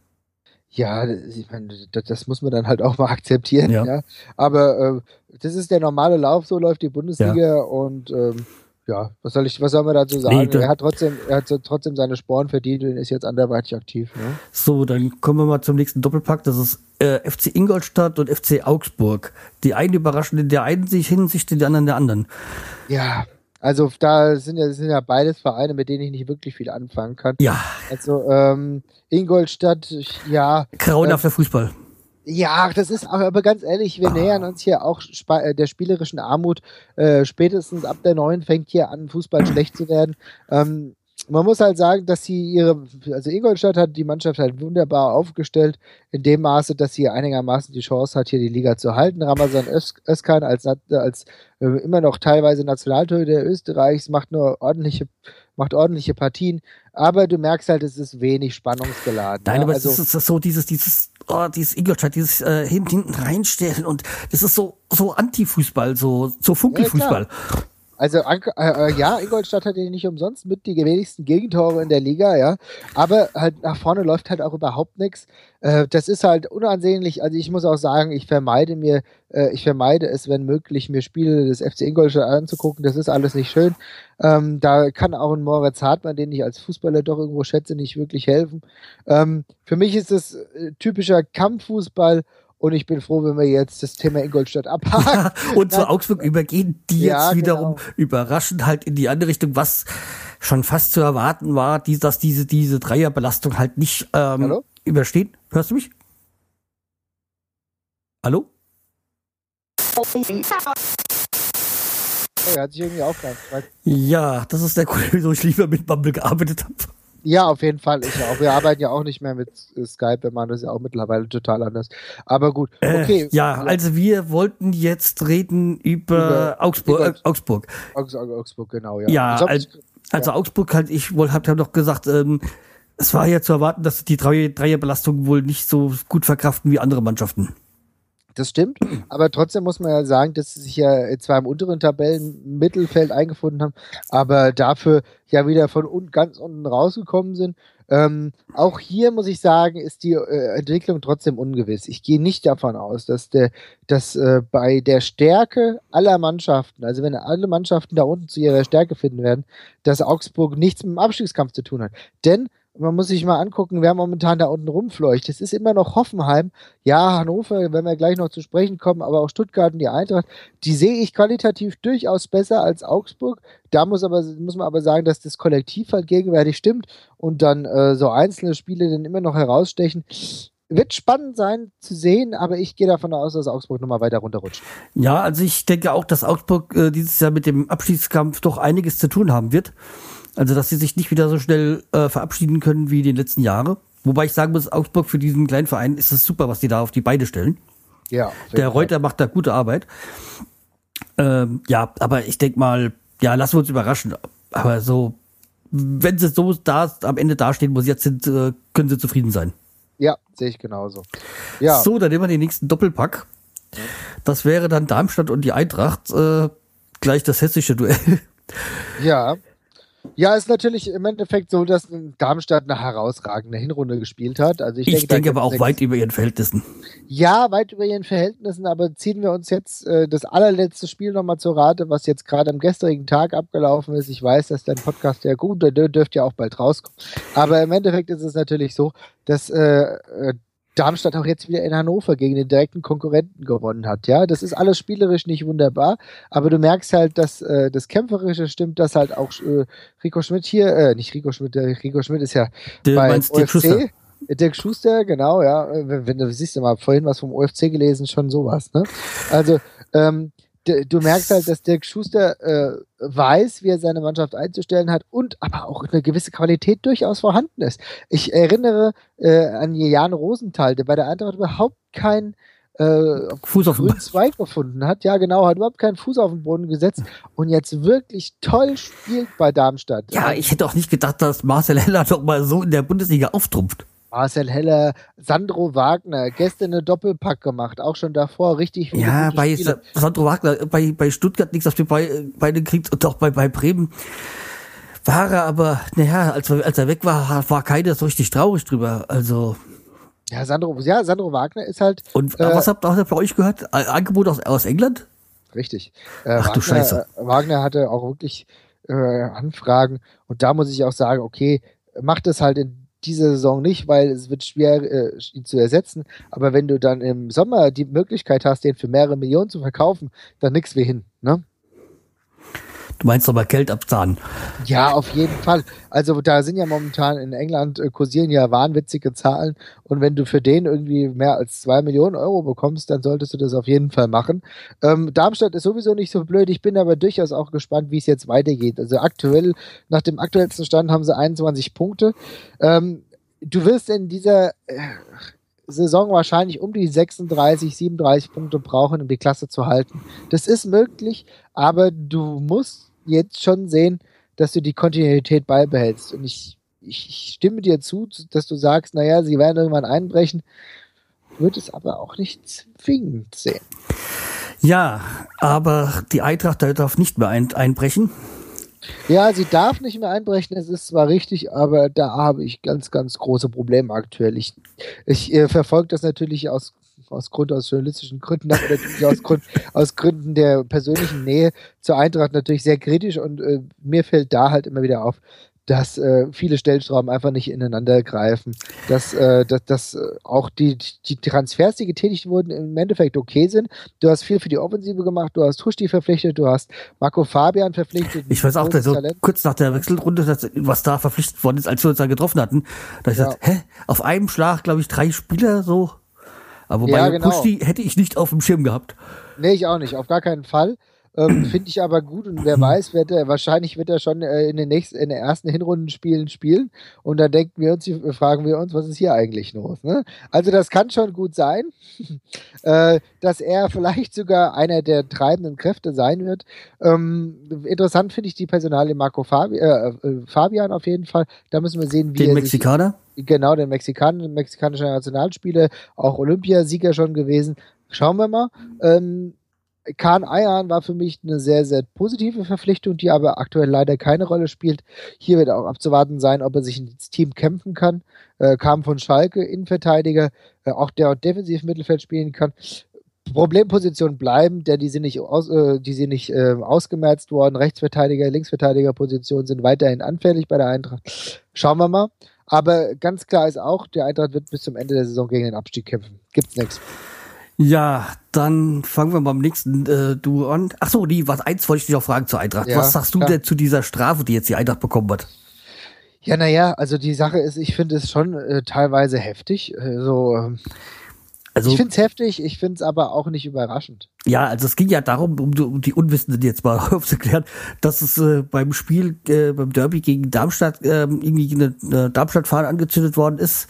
Ja, ich meine, das, das muss man dann halt auch mal akzeptieren. Ja. ja. Aber äh, das ist der normale Lauf, so läuft die Bundesliga, ja. und... Ähm, Ja, was soll ich, was soll man dazu sagen? Nee, er hat trotzdem, er hat trotzdem seine Sporen verdient und ist jetzt anderweitig aktiv. Ne? So, dann kommen wir mal zum nächsten Doppelpack. Das ist äh, F C Ingolstadt und F C Augsburg. Die einen überraschen in der einen Hinsicht, die anderen in der anderen. Ja, also da sind ja, sind ja beides Vereine, mit denen ich nicht wirklich viel anfangen kann. Ja. Also ähm, Ingolstadt, ja. Grauenhafter äh, Fußball. Ja, das ist auch, aber ganz ehrlich, wir ah. nähern uns hier auch spa- der spielerischen Armut. Äh, spätestens ab der neuen fängt hier an, Fußball schlecht zu werden. Ähm, man muss halt sagen, dass sie ihre, also Ingolstadt hat die Mannschaft halt wunderbar aufgestellt, in dem Maße, dass sie einigermaßen die Chance hat, hier die Liga zu halten. Ramazan Öz- Özkan als, als äh, immer noch teilweise Nationaltorhüter Österreichs macht nur ordentliche, macht ordentliche Partien, aber du merkst halt, es ist wenig spannungsgeladen. Nein, ja? aber also, es ist so dieses, dieses, oh, dieses Ingolstadt, dieses äh, hinten reinstellen und das ist so, so Anti-Fußball, so, so Funky-Fußball. Ja, Also äh, ja, Ingolstadt hat ja nicht umsonst mit die wenigsten Gegentore in der Liga, ja. Aber halt nach vorne läuft halt auch überhaupt nichts. Äh, das ist halt unansehnlich. Also ich muss auch sagen, ich vermeide mir, äh, ich vermeide es, wenn möglich, mir Spiele des F C Ingolstadt anzugucken. Das ist alles nicht schön. Ähm, da kann auch ein Moritz Hartmann, den ich als Fußballer doch irgendwo schätze, nicht wirklich helfen. Ähm, für mich ist es äh, typischer Kampffußball. Und ich bin froh, wenn wir jetzt das Thema Ingolstadt abhaken. Ja, und zu Augsburg übergehen, die Ja, jetzt wiederum genau. überraschend halt in die andere Richtung, was schon fast zu erwarten war, die, dass diese, diese Dreierbelastung halt nicht ähm, Hallo? überstehen. Hörst du mich? Hallo? Oh, er hat sich irgendwie aufgehört. Ja, das ist der Grund, wieso ich lieber mit Bumble gearbeitet habe. Ja, auf jeden Fall. Ich auch. Wir arbeiten ja auch nicht mehr mit Skype, wir machen das ja auch mittlerweile total anders. Aber gut, okay. Äh, ja, also wir wollten jetzt reden über, über Augsburg, äh, Augsburg. Augsburg. Augsburg, genau, ja. Ja, Sonst, also, also ja. Augsburg halt, ich wollte, hab ja noch gesagt, ähm, es war ja zu erwarten, dass die Dreierbelastung wohl nicht so gut verkraften wie andere Mannschaften. Das stimmt, aber trotzdem muss man ja sagen, dass sie sich ja zwar im unteren Tabellenmittelfeld eingefunden haben, aber dafür ja wieder von un ganz unten rausgekommen sind. Ähm, auch hier muss ich sagen, ist die äh, Entwicklung trotzdem ungewiss. Ich gehe nicht davon aus, dass der, dass äh, bei der Stärke aller Mannschaften, also wenn alle Mannschaften da unten zu ihrer Stärke finden werden, dass Augsburg nichts mit dem Abstiegskampf zu tun hat. Denn man muss sich mal angucken, wer momentan da unten rumfleucht. Es ist immer noch Hoffenheim. Ja, Hannover, wenn wir gleich noch zu sprechen kommen, aber auch Stuttgart und die Eintracht, die sehe ich qualitativ durchaus besser als Augsburg. Da muss, aber, muss man aber sagen, dass das Kollektiv halt gegenwärtig stimmt und dann äh, so einzelne Spiele dann immer noch herausstechen. Wird spannend sein zu sehen, aber ich gehe davon aus, dass Augsburg nochmal weiter runterrutscht. Ja, also ich denke auch, dass Augsburg äh, dieses Jahr mit dem Abstiegskampf doch einiges zu tun haben wird. Also, dass sie sich nicht wieder so schnell äh, verabschieden können wie in den letzten Jahren. Wobei ich sagen muss, Augsburg für diesen kleinen Verein ist es super, was die da auf die Beine stellen. Ja. Der Reuter macht da gute Arbeit. Ähm, ja, aber ich denke mal, ja, lassen wir uns überraschen. Aber so, wenn sie so da am Ende dastehen, wo sie jetzt sind, äh, können sie zufrieden sein. Ja, sehe ich genauso. Ja. So, dann nehmen wir den nächsten Doppelpack. Ja. Das wäre dann Darmstadt und die Eintracht. Äh, gleich das hessische Duell. Ja. Ja, ist natürlich im Endeffekt so, dass Darmstadt eine herausragende Hinrunde gespielt hat. Also ich, ich denke, denke aber auch sechs weit über ihren Verhältnissen. Ja, weit über ihren Verhältnissen, aber ziehen wir uns jetzt äh, das allerletzte Spiel nochmal zur Rate, was jetzt gerade am gestrigen Tag abgelaufen ist. Ich weiß, dass dein Podcast ja gut, der dürfte ja auch bald rauskommen. Aber im Endeffekt ist es natürlich so, dass äh, Darmstadt auch jetzt wieder in Hannover gegen den direkten Konkurrenten gewonnen hat. Ja, das ist alles spielerisch nicht wunderbar, aber du merkst halt, dass äh, das Kämpferische stimmt, dass halt auch äh, Rico Schmidt hier, äh, nicht Rico Schmidt, äh, Rico Schmidt ist ja du bei meinst O F C. Dirk Schuster. Dirk Schuster, genau, ja. Wenn, wenn du siehst du mal vorhin was vom O F C gelesen, schon sowas, ne? Also, ähm, du merkst halt, dass Dirk Schuster äh, weiß, wie er seine Mannschaft einzustellen hat und aber auch eine gewisse Qualität durchaus vorhanden ist. Ich erinnere äh, an Jan Rosenthal, der bei der Eintracht überhaupt keinen äh, Fuß auf grünen Zweig gefunden hat. Ja, genau, hat überhaupt keinen Fuß auf den Boden gesetzt und jetzt wirklich toll spielt bei Darmstadt. Ja, ich hätte auch nicht gedacht, dass Marcel Heller doch mal so in der Bundesliga auftrumpft. Marcel Heller, Sandro Wagner, gestern eine Doppelpack gemacht, auch schon davor richtig viele Ja, gute bei Spiele. Sandro Wagner, bei, bei Stuttgart nichts auf die Beine kriegt und auch bei, bei Bremen war er aber, naja, als, als er weg war, war keiner so richtig traurig drüber, also. Ja, Sandro, ja, Sandro Wagner ist halt. Und äh, was habt ihr bei euch gehört? Angebot aus, aus England? Richtig. Äh, Ach Wagner, du Scheiße. Äh, Wagner hatte auch wirklich äh, Anfragen und da muss ich auch sagen, okay, macht es halt in diese Saison nicht, weil es wird schwer, äh, ihn zu ersetzen. Aber wenn du dann im Sommer die Möglichkeit hast, den für mehrere Millionen zu verkaufen, dann nix wie hin, ne? Du meinst aber Geld abzahlen. Ja, auf jeden Fall. Also da sind ja momentan in England äh, kursieren ja wahnwitzige Zahlen und wenn du für den irgendwie mehr als zwei Millionen Euro bekommst, dann solltest du das auf jeden Fall machen. Ähm, Darmstadt ist sowieso nicht so blöd. Ich bin aber durchaus auch gespannt, wie es jetzt weitergeht. Also aktuell, nach dem aktuellsten Stand haben sie einundzwanzig Punkte. Ähm, du wirst in dieser äh, Saison wahrscheinlich um die sechsunddreißig, siebenunddreißig Punkte brauchen, um die Klasse zu halten. Das ist möglich, aber du musst jetzt schon sehen, dass du die Kontinuität beibehältst. Und ich, ich, ich stimme dir zu, dass du sagst, naja, sie werden irgendwann einbrechen, würde es aber auch nicht zwingend sehen. Ja, aber die Eintracht darf nicht mehr ein, einbrechen. Ja, sie darf nicht mehr einbrechen, es ist zwar richtig, aber da habe ich ganz, ganz große Probleme aktuell. Ich, ich äh, verfolge das natürlich aus aus Grund, aus journalistischen Gründen, aber natürlich aus, Grund, aus Gründen der persönlichen Nähe zur Eintracht natürlich sehr kritisch und äh, mir fällt da halt immer wieder auf, dass äh, viele Stellschrauben einfach nicht ineinander greifen, dass, äh, dass, dass äh, auch die, die Transfers, die getätigt wurden, im Endeffekt okay sind. Du hast viel für die Offensive gemacht, du hast Huschti verpflichtet, du hast Marco Fabian verpflichtet. Ich weiß auch, so kurz nach der Wechselrunde, dass, was da verpflichtet worden ist, als wir uns da getroffen hatten, da ich ja. gesagt, hä, auf einem Schlag, glaube ich, drei Spieler so. Aber wobei ja, genau. Huschti hätte ich nicht auf dem Schirm gehabt. Nee, ich auch nicht, auf gar keinen Fall. Ähm, Finde ich aber gut und wer weiß, wird er, wahrscheinlich wird er schon äh, in den nächsten, in den ersten Hinrundenspielen spielen und dann denken wir uns, fragen wir uns, was ist hier eigentlich los? Ne? Also das kann schon gut sein, äh, dass er vielleicht sogar einer der treibenden Kräfte sein wird. Ähm, interessant finde ich die Personalie Marco Fabi äh, äh, Fabian auf jeden Fall. Da müssen wir sehen, wie den er Mexikaner? Sich, genau, den Mexikaner, den mexikanischen Nationalspieler, auch Olympiasieger schon gewesen. Schauen wir mal. Ähm, Kaan Ayhan war für mich eine sehr, sehr positive Verpflichtung, die aber aktuell leider keine Rolle spielt. Hier wird auch abzuwarten sein, ob er sich ins Team kämpfen kann. Äh, kam von Schalke, Innenverteidiger, äh, auch der defensiv Mittelfeld spielen kann. Problempositionen bleiben, denn die sind nicht, aus, äh, die sind nicht äh, ausgemerzt worden. Rechtsverteidiger, Linksverteidigerpositionen sind weiterhin anfällig bei der Eintracht. Schauen wir mal. Aber ganz klar ist auch, der Eintracht wird bis zum Ende der Saison gegen den Abstieg kämpfen. Gibt's nichts. Ja, dann fangen wir beim nächsten äh, Duo an. Ach so, die, was eins wollte ich dich noch fragen zur Eintracht. Ja, was sagst du klar. denn zu dieser Strafe, die jetzt die Eintracht bekommen hat? Ja, naja, also die Sache ist, ich finde es schon äh, teilweise heftig. Äh, so, ähm, also, ich finde es heftig, ich finde es aber auch nicht überraschend. Ja, also es ging ja darum, um, um die Unwissenden jetzt mal aufzuklären, dass es äh, beim Spiel, äh, beim Derby gegen Darmstadt äh, irgendwie eine, eine Darmstadt-Fahne angezündet worden ist.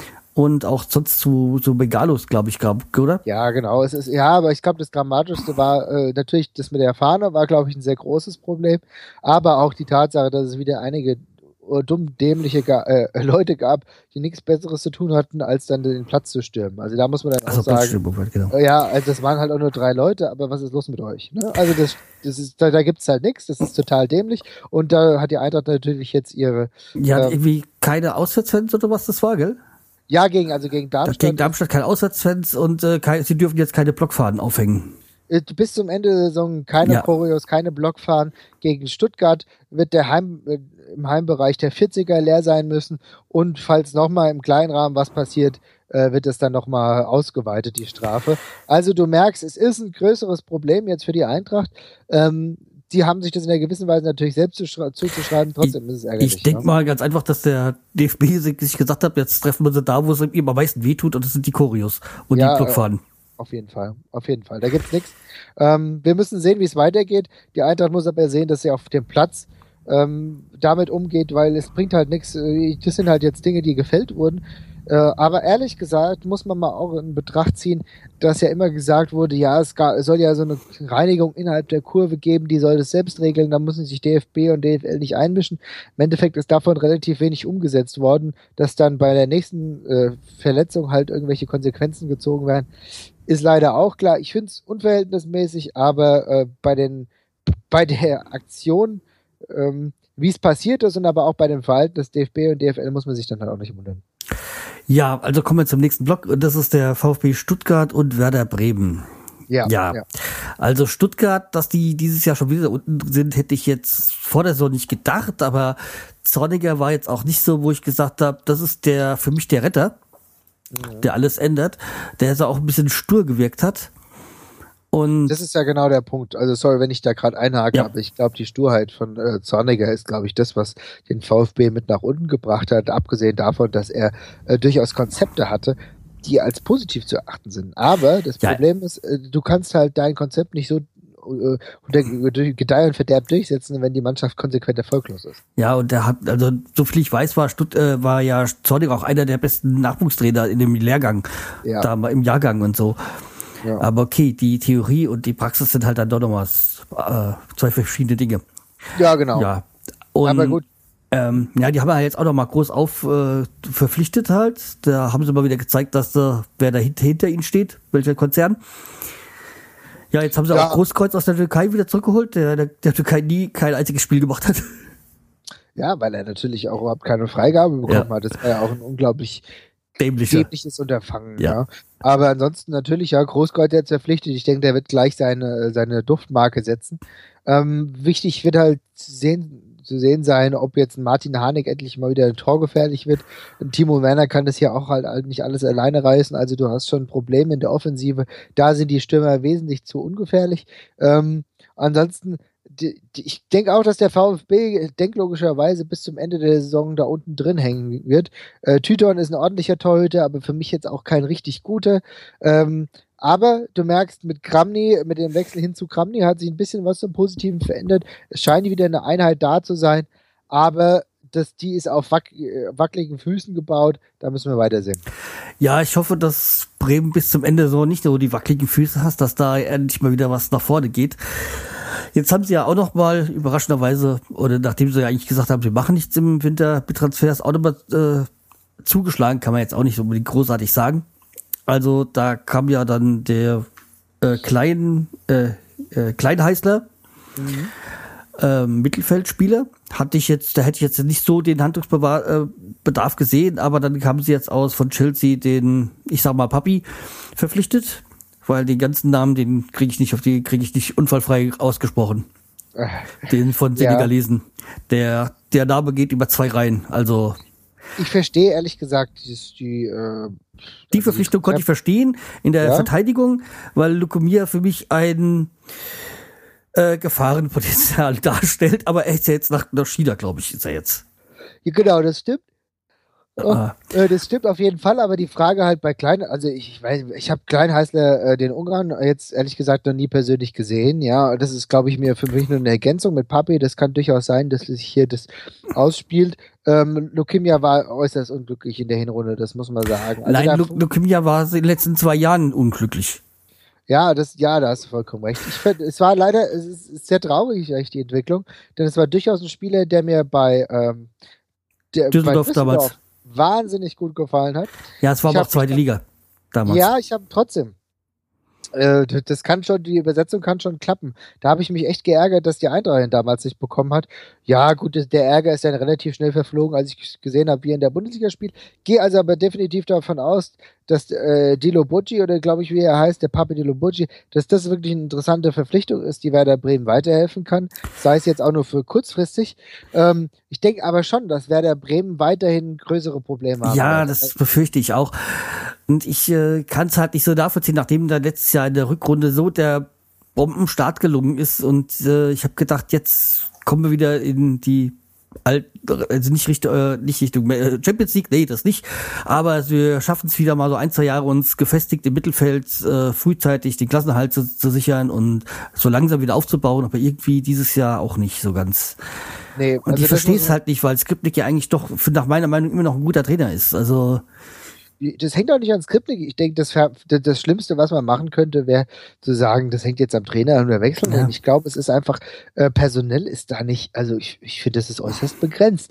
Und auch sonst zu, zu Bengalos, glaube ich, gab, oder? Ja, genau. Es ist, ja, aber ich glaube, das Dramatischste war äh, natürlich das mit der Fahne, war, glaube ich, ein sehr großes Problem. Aber auch die Tatsache, dass es wieder einige dumm dämliche äh, Leute gab, die nichts Besseres zu tun hatten, als dann den Platz zu stürmen. Also da muss man dann auch also, sagen, genau. äh, ja, also das waren halt auch nur drei Leute, aber was ist los mit euch? Ne? Also das, das ist, da, da gibt's halt nichts, das ist total dämlich und da hat die Eintracht natürlich jetzt ihre... Ja, ähm, irgendwie keine Auswärtsfans oder was das war, gell? Ja, gegen, also gegen Darmstadt. Gegen Darmstadt keine Auswärtsfans und äh, keine, sie dürfen jetzt keine Blockfahnen aufhängen. Bis zum Ende der Saison keine ja. Choreos, keine Blockfahren. Gegen Stuttgart wird der Heim, äh, im Heimbereich der vierziger leer sein müssen und falls nochmal im kleinen Rahmen was passiert, äh, wird es dann nochmal ausgeweitet, die Strafe. Also du merkst, es ist ein größeres Problem jetzt für die Eintracht. Ähm, die haben sich das in einer gewissen Weise natürlich selbst zuzuschreiben, trotzdem ich, ist es ärgerlich. Ich denke ne? mal ganz einfach, dass der D F B sich gesagt hat, jetzt treffen wir sie da, wo es ihm am meisten wehtut und das sind die Choreos und ja, die Blockfahnen. Äh, auf jeden Fall, auf jeden Fall. Da gibt's nichts. Ähm, wir müssen sehen, wie es weitergeht. Die Eintracht muss aber sehen, dass sie auf dem Platz ähm, damit umgeht, weil es bringt halt nichts. Das sind halt jetzt Dinge, die gefällt wurden. Äh, aber ehrlich gesagt muss man mal auch in Betracht ziehen, dass ja immer gesagt wurde, ja, es, gar, es soll ja so eine Reinigung innerhalb der Kurve geben, die soll das selbst regeln, da müssen sich D F B und D F L nicht einmischen. Im Endeffekt ist davon relativ wenig umgesetzt worden, dass dann bei der nächsten äh, Verletzung halt irgendwelche Konsequenzen gezogen werden. Ist leider auch klar. Ich finde es unverhältnismäßig, aber äh, bei den bei der Aktion, ähm, wie es passiert ist und aber auch bei dem Verhalten des D F B und D F L muss man sich dann halt auch nicht wundern. Ja, also kommen wir zum nächsten Block und das ist der VfB Stuttgart und Werder Bremen. Ja, ja. ja. Also Stuttgart, dass die dieses Jahr schon wieder unten sind, hätte ich jetzt vor der Saison nicht gedacht, aber Zorniger war jetzt auch nicht so, wo ich gesagt habe, das ist der für mich der Retter, mhm. der alles ändert, der so auch ein bisschen stur gewirkt hat. Und das ist ja genau der Punkt. Also sorry, wenn ich da gerade einhake, ja. aber ich glaube, die Sturheit von äh, Zorniger ist, glaube ich, das, was den VfB mit nach unten gebracht hat, abgesehen davon, dass er äh, durchaus Konzepte hatte, die als positiv zu erachten sind. Aber das Ja. Problem ist, äh, du kannst halt dein Konzept nicht so äh, unter Gedeih und Verderb durchsetzen, wenn die Mannschaft konsequent erfolglos ist. Ja, und der hat, also so viel ich weiß, war Stutt, äh, war ja Zorniger auch einer der besten Nachwuchstrainer in dem Lehrgang, Ja. da mal im Jahrgang und so. Ja. Aber okay, die Theorie und die Praxis sind halt dann doch nochmal äh, zwei verschiedene Dinge. Ja, genau. Ja. Und, Aber gut. Ähm, ja, die haben ja jetzt auch noch mal groß auf äh, verpflichtet halt. Da haben sie mal wieder gezeigt, dass äh, wer da hinter, hinter ihnen steht, welcher Konzern. Ja, jetzt haben sie Ja. auch Großkreuz aus der Türkei wieder zurückgeholt, der der, der Türkei nie kein einziges Spiel gemacht hat. Ja, weil er natürlich auch überhaupt keine Freigabe bekommen Ja. hat. Das war ja auch ein unglaublich Dämlicher. dämliches Unterfangen. Ja. Ja. Aber ansonsten natürlich, ja, Großkreuz jetzt verpflichtet. Ich denke, der wird gleich seine, seine Duftmarke setzen. Ähm, wichtig wird halt sehen, zu sehen sein, ob jetzt ein Martin Harnik endlich mal wieder torgefährlich wird. Und Timo Werner kann das ja auch halt, halt nicht alles alleine reißen. Also du hast schon Probleme in der Offensive. Da sind die Stürmer wesentlich zu ungefährlich. Ähm, ansonsten, die, die, ich denke auch, dass der VfB denklogischerweise bis zum Ende der Saison da unten drin hängen wird. Äh, Tyton ist ein ordentlicher Torhüter, aber für mich jetzt auch kein richtig guter. Ähm, aber du merkst, mit Kramny, mit dem Wechsel hin zu Kramny hat sich ein bisschen was zum Positiven verändert. Es scheint wieder eine Einheit da zu sein, aber das, die ist auf wack, wackeligen Füßen gebaut. Da müssen wir weitersehen. Ja, ich hoffe, dass Bremen bis zum Ende so nicht so die wackeligen Füße hast, dass da endlich mal wieder was nach vorne geht. Jetzt haben sie ja auch noch mal überraschenderweise, oder nachdem sie ja eigentlich gesagt haben, sie machen nichts im Winter mit Transfers, auch nochmal äh, zugeschlagen, kann man jetzt auch nicht so unbedingt großartig sagen. Also da kam ja dann der äh, Klein, äh, äh, Kleinheißler, Mhm. äh, Mittelfeldspieler. Hatte ich jetzt, da hätte ich jetzt nicht so den Handlungsbedarf äh, gesehen, aber dann haben sie jetzt aus von Chelsea den, ich sag mal, Papi verpflichtet, weil den ganzen Namen, den kriege ich nicht auf die, kriege ich nicht unfallfrei ausgesprochen. Den von Ja. Senegalesen. Der, der Name geht über zwei Reihen. Also Ich verstehe ehrlich gesagt die, die, äh, die Verpflichtung konnte ich verstehen in der Ja. Verteidigung, weil Lukemia für mich ein äh, Gefahrenpotenzial darstellt, aber er ist ja jetzt nach, nach China, glaube ich, ist er jetzt. Ja, genau, das stimmt. Oh, Ah. äh, das stimmt auf jeden Fall, aber die Frage halt bei Klein, also ich, ich weiß, ich habe Kleinheißler, äh, den Ungarn, jetzt ehrlich gesagt noch nie persönlich gesehen, ja, das ist, glaube ich, mir für mich nur eine Ergänzung mit Papi, das kann durchaus sein, dass sich hier das ausspielt. Ähm, Lukemia war äußerst unglücklich in der Hinrunde, das muss man sagen. Also Nein, da- Lu- Lukemia war in den letzten zwei Jahren unglücklich. Ja, das, ja, da hast du vollkommen recht. Ich find, es war leider, es ist, es ist sehr traurig, echt, die Entwicklung, denn es war durchaus ein Spieler, der mir bei, ähm, der, Düsseldorf bei damals. wahnsinnig gut gefallen hat. Ja, es war Ich aber auch hab- zweite Liga damals. Ja, ich habe trotzdem. Äh, d- das kann schon, die Übersetzung kann schon klappen. Da habe ich mich echt geärgert, dass die Eintracht ihn damals nicht bekommen hat. Ja, gut, das- der Ärger ist dann relativ schnell verflogen, als ich gesehen habe, wie er in der Bundesliga spielt. Gehe also aber definitiv davon aus, dass äh, Dilo Bocci, oder glaube ich, wie er heißt, der Papi Dilo Bocci, dass das wirklich eine interessante Verpflichtung ist, die Werder Bremen weiterhelfen kann. Sei es jetzt auch nur für kurzfristig. Ähm, ich denke aber schon, dass Werder Bremen weiterhin größere Probleme haben Ja, wird. das befürchte ich auch. Und ich äh, kann es halt nicht so nachvollziehen, nachdem da letztes Jahr in der Rückrunde so der Bombenstart gelungen ist und äh, ich habe gedacht, jetzt kommen wir wieder in die Alt, also nicht Richtung, äh, nicht Richtung äh, Champions League, nee, das nicht. Aber wir schaffen es wieder mal so ein, zwei Jahre, uns gefestigt im Mittelfeld äh, frühzeitig den Klassenerhalt zu, zu sichern und so langsam wieder aufzubauen, aber irgendwie dieses Jahr auch nicht so ganz. Nee, Und also ich das verstehe muss es man- halt nicht, weil Skripnik ja eigentlich doch für nach meiner Meinung immer noch ein guter Trainer ist. Also Das hängt auch nicht an Skripnik. Ich denke, das, ver- das das Schlimmste, was man machen könnte, wäre zu sagen, das hängt jetzt am Trainer und wir wechseln. Ja. Und ich glaube, es ist einfach, äh, personell ist da nicht, also ich, ich finde, das ist äußerst begrenzt.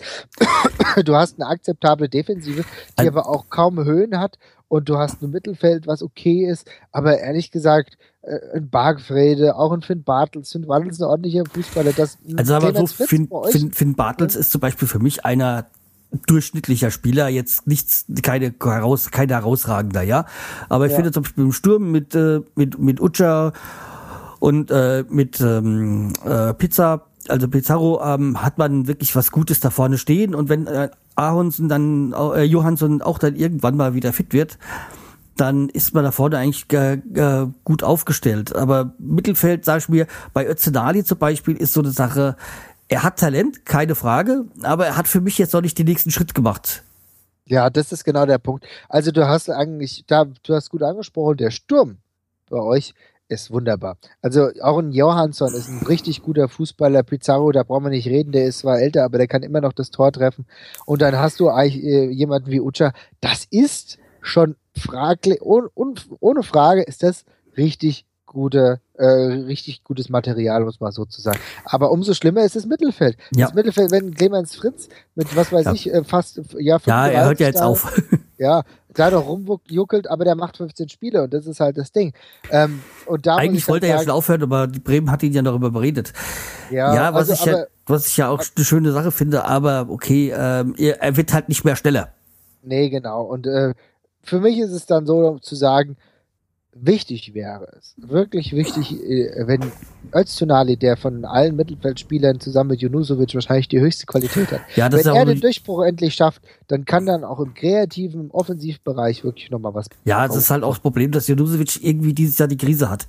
Du hast eine akzeptable Defensive, die Ein- aber auch kaum Höhen hat, und du hast ein Mittelfeld, was okay ist, aber ehrlich gesagt, äh, ein Bargfrede, auch ein Finn Bartels, Finn Bartels ist ein ordentlicher Fußballer. Das, Also aber so, Clemens Fritz Finn, bei euch- Finn, Finn Bartels ist zum Beispiel für mich einer durchschnittlicher Spieler, jetzt nichts, keine heraus, kein herausragender, ja. Aber ich Ja. finde zum Beispiel im Sturm mit, äh, mit, mit Ucha und äh, mit ähm, äh, Pizza, also Pizarro, ähm, hat man wirklich was Gutes da vorne stehen, und wenn äh, Ahonsen dann, äh, Johansson auch dann irgendwann mal wieder fit wird, dann ist man da vorne eigentlich äh, äh, gut aufgestellt. Aber Mittelfeld, sag ich mir, bei Öztunali zum Beispiel ist so eine Sache, er hat Talent, keine Frage, aber er hat für mich jetzt noch nicht den nächsten Schritt gemacht. Ja, das ist genau der Punkt. Also du hast eigentlich, da, du hast gut angesprochen, der Sturm bei euch ist wunderbar. Also auch ein Johansson ist ein richtig guter Fußballer. Pizarro, da brauchen wir nicht reden, der ist zwar älter, aber der kann immer noch das Tor treffen. Und dann hast du eigentlich äh, jemanden wie Ucha. Das ist schon fraglich, ohne, ohne Frage ist das richtig gute, äh, richtig gutes Material, muss man so zu sagen. Aber umso schlimmer ist das Mittelfeld. Ja. Das Mittelfeld, wenn Clemens Fritz mit, was weiß ja. ich, äh, fast, ja, ja, er hört ja jetzt da, auf. Ja, da noch rumjuckelt, aber der macht fünfzehn Spiele und das ist halt das Ding. Ähm, und da Eigentlich wollte er ja sagen, schon aufhören, aber die Bremen hat ihn ja darüber beredet. Ja, ja was, also, ich aber, ja was ich ja auch eine schöne Sache finde, aber okay, ähm, er, er wird halt nicht mehr schneller. Nee, genau. Und äh, für mich ist es dann so zu sagen, wichtig wäre es, wirklich wichtig, wenn Öztunali, der von allen Mittelfeldspielern zusammen mit Junusovic wahrscheinlich die höchste Qualität hat, ja, das wenn ist er den Durchbruch endlich schafft, dann kann dann auch im kreativen, im Offensivbereich wirklich nochmal was. Ja, es ist halt auch das Problem, dass Junusovic irgendwie dieses Jahr die Krise hat.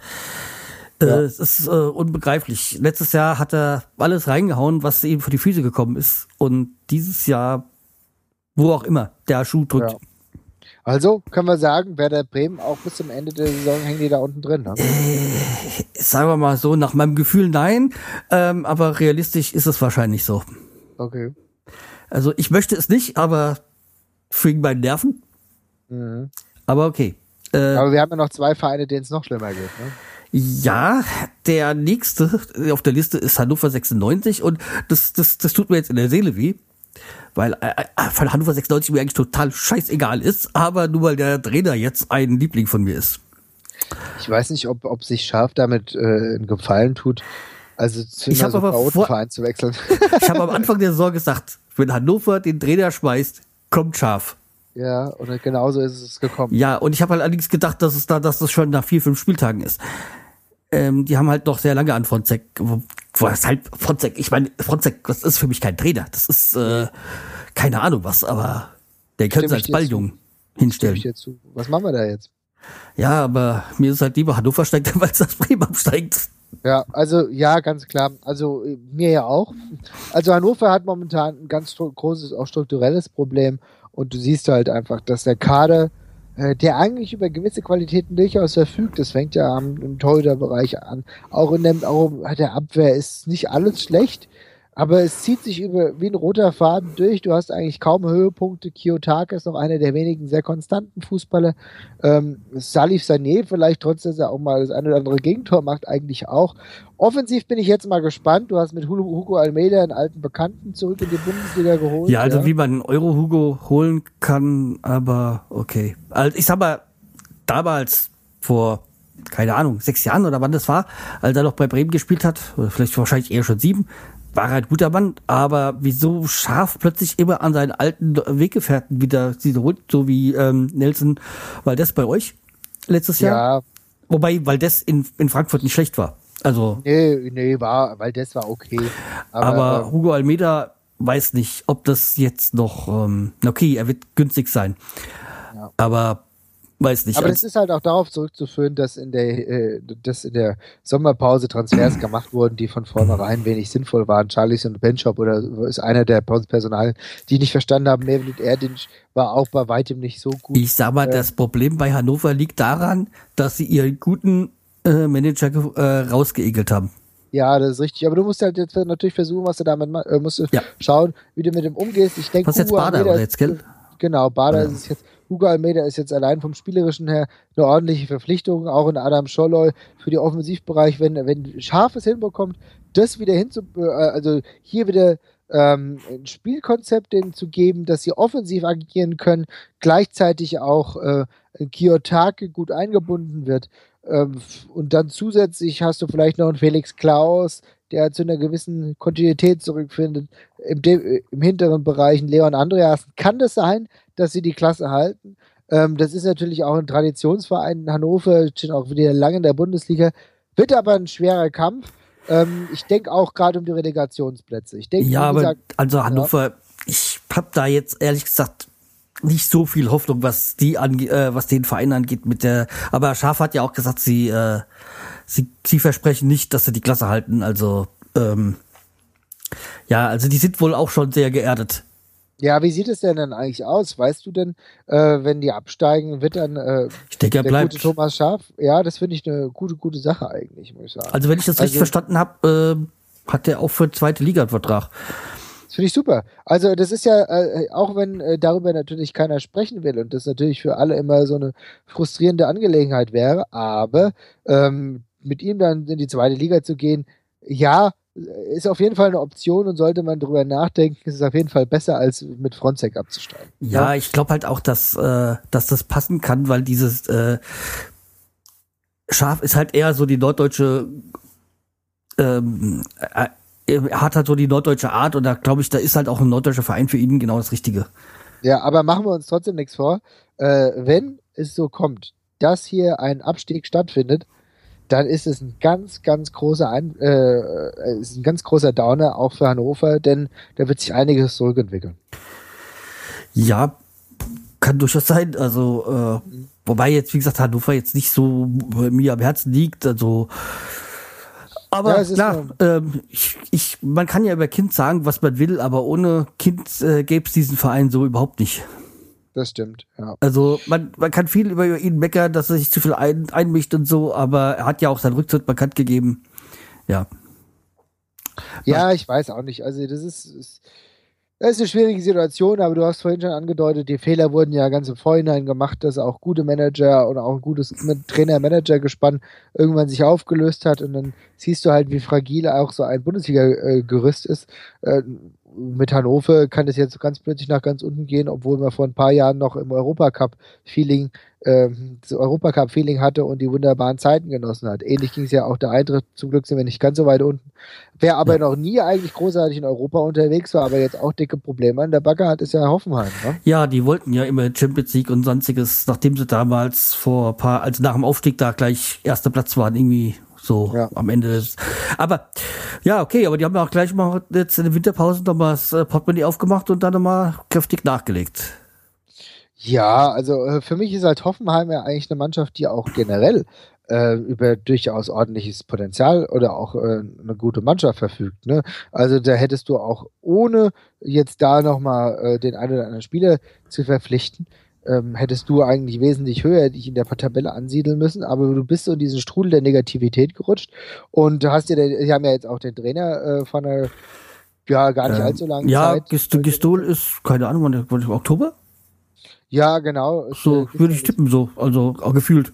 Ja. Äh, es ist äh, unbegreiflich. Letztes Jahr hat er alles reingehauen, was ihm vor die Füße gekommen ist. Und dieses Jahr, wo auch immer, der Schuh drückt. Ja. Also können wir sagen, Werder Bremen auch bis zum Ende der Saison hängen die da unten drin. Ne? Äh, sagen wir mal so, nach meinem Gefühl nein, ähm, aber realistisch ist es wahrscheinlich so. Okay. Also ich möchte es nicht, aber wegen meinen Nerven. Mhm. Aber okay. Äh, aber wir haben ja noch zwei Vereine, denen es noch schlimmer geht. Ne? Ja, der nächste auf der Liste ist Hannover sechsundneunzig und das, das, das tut mir jetzt in der Seele weh. Weil äh, von Hannover sechsundneunzig mir eigentlich total scheißegal ist, aber nur weil der Trainer jetzt ein Liebling von mir ist. Ich weiß nicht, ob, ob sich Scharf damit äh, einen Gefallen tut, also zu einem so Verein zu wechseln. Ich habe am Anfang der Saison gesagt, wenn Hannover den Trainer schmeißt, kommt Scharf. Ja, und genauso ist es gekommen. Ja, und ich habe halt allerdings gedacht, dass es da, dass das schon nach vier, fünf Spieltagen ist. Ähm, die haben halt noch sehr lange an Fronzek, was halt Fronzek, ich meine, Fronzek, das ist für mich kein Trainer, das ist äh, keine Ahnung was, aber der könnte als Balljungen hinstellen. Was machen wir da jetzt? Ja, aber mir ist halt lieber Hannover steigt, weil es das Bremen absteigt. Ja, also ja, ganz klar. Also mir ja auch. Also Hannover hat momentan ein ganz großes, auch strukturelles Problem und du siehst halt einfach, dass der Kader, der eigentlich über gewisse Qualitäten durchaus verfügt. Das fängt ja am im Torhüterbereich an. Auch in dem, auch der Abwehr ist nicht alles schlecht, aber es zieht sich über wie ein roter Faden durch. Du hast eigentlich kaum Höhepunkte. Kiyotake ist noch einer der wenigen sehr konstanten Fußballer. Ähm, Salif Sané vielleicht, trotz dass er auch mal das eine oder andere Gegentor macht, eigentlich auch. Offensiv bin ich jetzt mal gespannt. Du hast mit Hugo Almeida einen alten Bekannten zurück in die Bundesliga geholt. Ja, also ja. wie man einen Euro-Hugo holen kann, aber okay. Also ich sag mal, damals vor, keine Ahnung, sechs Jahren oder wann das war, als er noch bei Bremen gespielt hat, oder vielleicht wahrscheinlich eher schon sieben, war er halt guter Mann, aber wieso Scharf plötzlich immer an seinen alten Weggefährten wieder sie holt, so wie ähm, Nelson Valdez bei euch letztes Jahr? Ja. Wobei Valdez in, in Frankfurt nicht schlecht war. Also, nee, nee, war, weil das war okay. Aber, aber Hugo Almeida weiß nicht, ob das jetzt noch, ähm, okay, er wird günstig sein. Ja. Aber weiß nicht. Aber das ist halt auch darauf zurückzuführen, dass in der, äh, dass in der Sommerpause Transfers gemacht wurden, die von vornherein wenig sinnvoll waren. Charlies und Benchop oder ist einer der Personal, die nicht verstanden haben, Mevlut Erdinc war auch bei weitem nicht so gut. Ich sag mal, äh, das Problem bei Hannover liegt daran, dass sie ihren guten äh, Manager äh, rausgeekelt haben. Ja, das ist richtig. Aber du musst halt jetzt natürlich versuchen, was du damit machst. Äh, musst du ja. schauen, wie du mit dem umgehst. Ich denke, was jetzt Bader oder jetzt, gell? Genau, Bader ja. ist es jetzt. Hugo Almeida ist jetzt allein vom Spielerischen her eine ordentliche Verpflichtung, auch in Adam Scholloy für den Offensivbereich, wenn, wenn Scharf es hinbekommt, das wieder hinzu, also hier wieder ähm, ein Spielkonzept denen zu geben, dass sie offensiv agieren können, gleichzeitig auch äh, Kiyotake gut eingebunden wird. Ähm, und dann zusätzlich hast du vielleicht noch einen Felix Klaus, der zu einer gewissen Kontinuität zurückfindet. Im, De- im hinteren Bereich Leon Andreas. Kann das sein, dass sie die Klasse halten? Ähm, das ist natürlich auch ein Traditionsverein in Hannover, steht auch wieder lange in der Bundesliga. Wird aber ein schwerer Kampf. Ähm, ich denke auch gerade um die Relegationsplätze. Ich denke, ja, aber gesagt, also Hannover, ja. ich hab da jetzt ehrlich gesagt nicht so viel Hoffnung, was die ange äh, was den Verein angeht mit der, aber Schaf hat ja auch gesagt, sie äh, sie sie versprechen nicht, dass sie die Klasse halten, also ähm, ja, also die sind wohl auch schon sehr geerdet. Ja, wie sieht es denn dann eigentlich aus? Weißt du denn, äh, wenn die absteigen, wird dann äh, ich denke, er der bleibt. gute Thomas Schaf? Ja, das finde ich eine gute, gute Sache eigentlich, muss ich sagen. Also wenn ich das richtig also, verstanden habe, äh, hat der auch für zweite Liga einen Vertrag. Das finde ich super. Also das ist ja, äh, auch wenn äh, darüber natürlich keiner sprechen will und das natürlich für alle immer so eine frustrierende Angelegenheit wäre, aber ähm, mit ihm dann in die zweite Liga zu gehen, ja, ist auf jeden Fall eine Option und sollte man drüber nachdenken, ist es auf jeden Fall besser, als mit Fronzek abzusteigen. Ja, ja? Ich glaube halt auch, dass, äh, dass das passen kann, weil dieses äh, Schaf ist halt eher so die norddeutsche ähm, äh, er hat halt so die norddeutsche Art und da glaube ich, da ist halt auch ein norddeutscher Verein für ihn genau das Richtige. Ja, aber machen wir uns trotzdem nichts vor. Äh, wenn es so kommt, dass hier ein Abstieg stattfindet, dann ist es ein ganz, ganz großer ein, äh, ist ein ganz großer Downer auch für Hannover, denn da wird sich einiges zurückentwickeln. Ja, kann durchaus sein. Also, äh, mhm. wobei jetzt, wie gesagt, Hannover jetzt nicht so mir am Herzen liegt. Also, aber ja, klar, ähm, ich, ich, man kann ja über Kind sagen, was man will, aber ohne Kind äh, gäbe es diesen Verein so überhaupt nicht. Das stimmt, ja. Also man, man kann viel über ihn meckern, dass er sich zu viel ein, einmischt und so, aber er hat ja auch seinen Rücktritt bekannt gegeben. Ja. Ja, ich weiß auch nicht. Also das ist, ist, das ist eine schwierige Situation, aber du hast vorhin schon angedeutet, die Fehler wurden ja ganz im Vorhinein gemacht, dass auch gute Manager und auch ein gutes Trainer-Manager-Gespann irgendwann sich aufgelöst hat und dann siehst du halt, wie fragil auch so ein Bundesliga-Gerüst ist. Äh, mit Hannover kann es jetzt ganz plötzlich nach ganz unten gehen, obwohl man vor ein paar Jahren noch im Europacup-Feeling, ähm, das Europacup-Feeling hatte und die wunderbaren Zeiten genossen hat. Ähnlich ging es ja auch der Eintritt, zum Glück sind wir nicht ganz so weit unten. Wer aber ja. noch nie eigentlich großartig in Europa unterwegs war, aber jetzt auch dicke Probleme an der Backe hat, ist ja Hoffenheim. Ne? Ja, die wollten ja immer Champions League und sonstiges, nachdem sie damals vor ein paar, also nach dem Aufstieg da gleich erster Platz waren, irgendwie so ja. am Ende des. Aber ja, okay, aber die haben ja auch gleich mal jetzt in der Winterpause nochmal das Portemonnaie aufgemacht und dann nochmal kräftig nachgelegt. Ja, also für mich ist halt Hoffenheim ja eigentlich eine Mannschaft, die auch generell äh, über durchaus ordentliches Potenzial oder auch äh, eine gute Mannschaft verfügt. Ne? Also da hättest du auch ohne jetzt da nochmal äh, den einen oder anderen Spieler zu verpflichten, Ähm, hättest du eigentlich wesentlich höher dich in der Tabelle ansiedeln müssen, aber du bist so in diesen Strudel der Negativität gerutscht und du hast ja, sie haben ja jetzt auch den Trainer äh, von einer, ja, gar nicht ähm, allzu langen ja, Zeit. Ja, Gistol ist, keine Ahnung, wann der Oktober? Ja, genau. Ist, so, würde ich tippen, so, also auch gefühlt.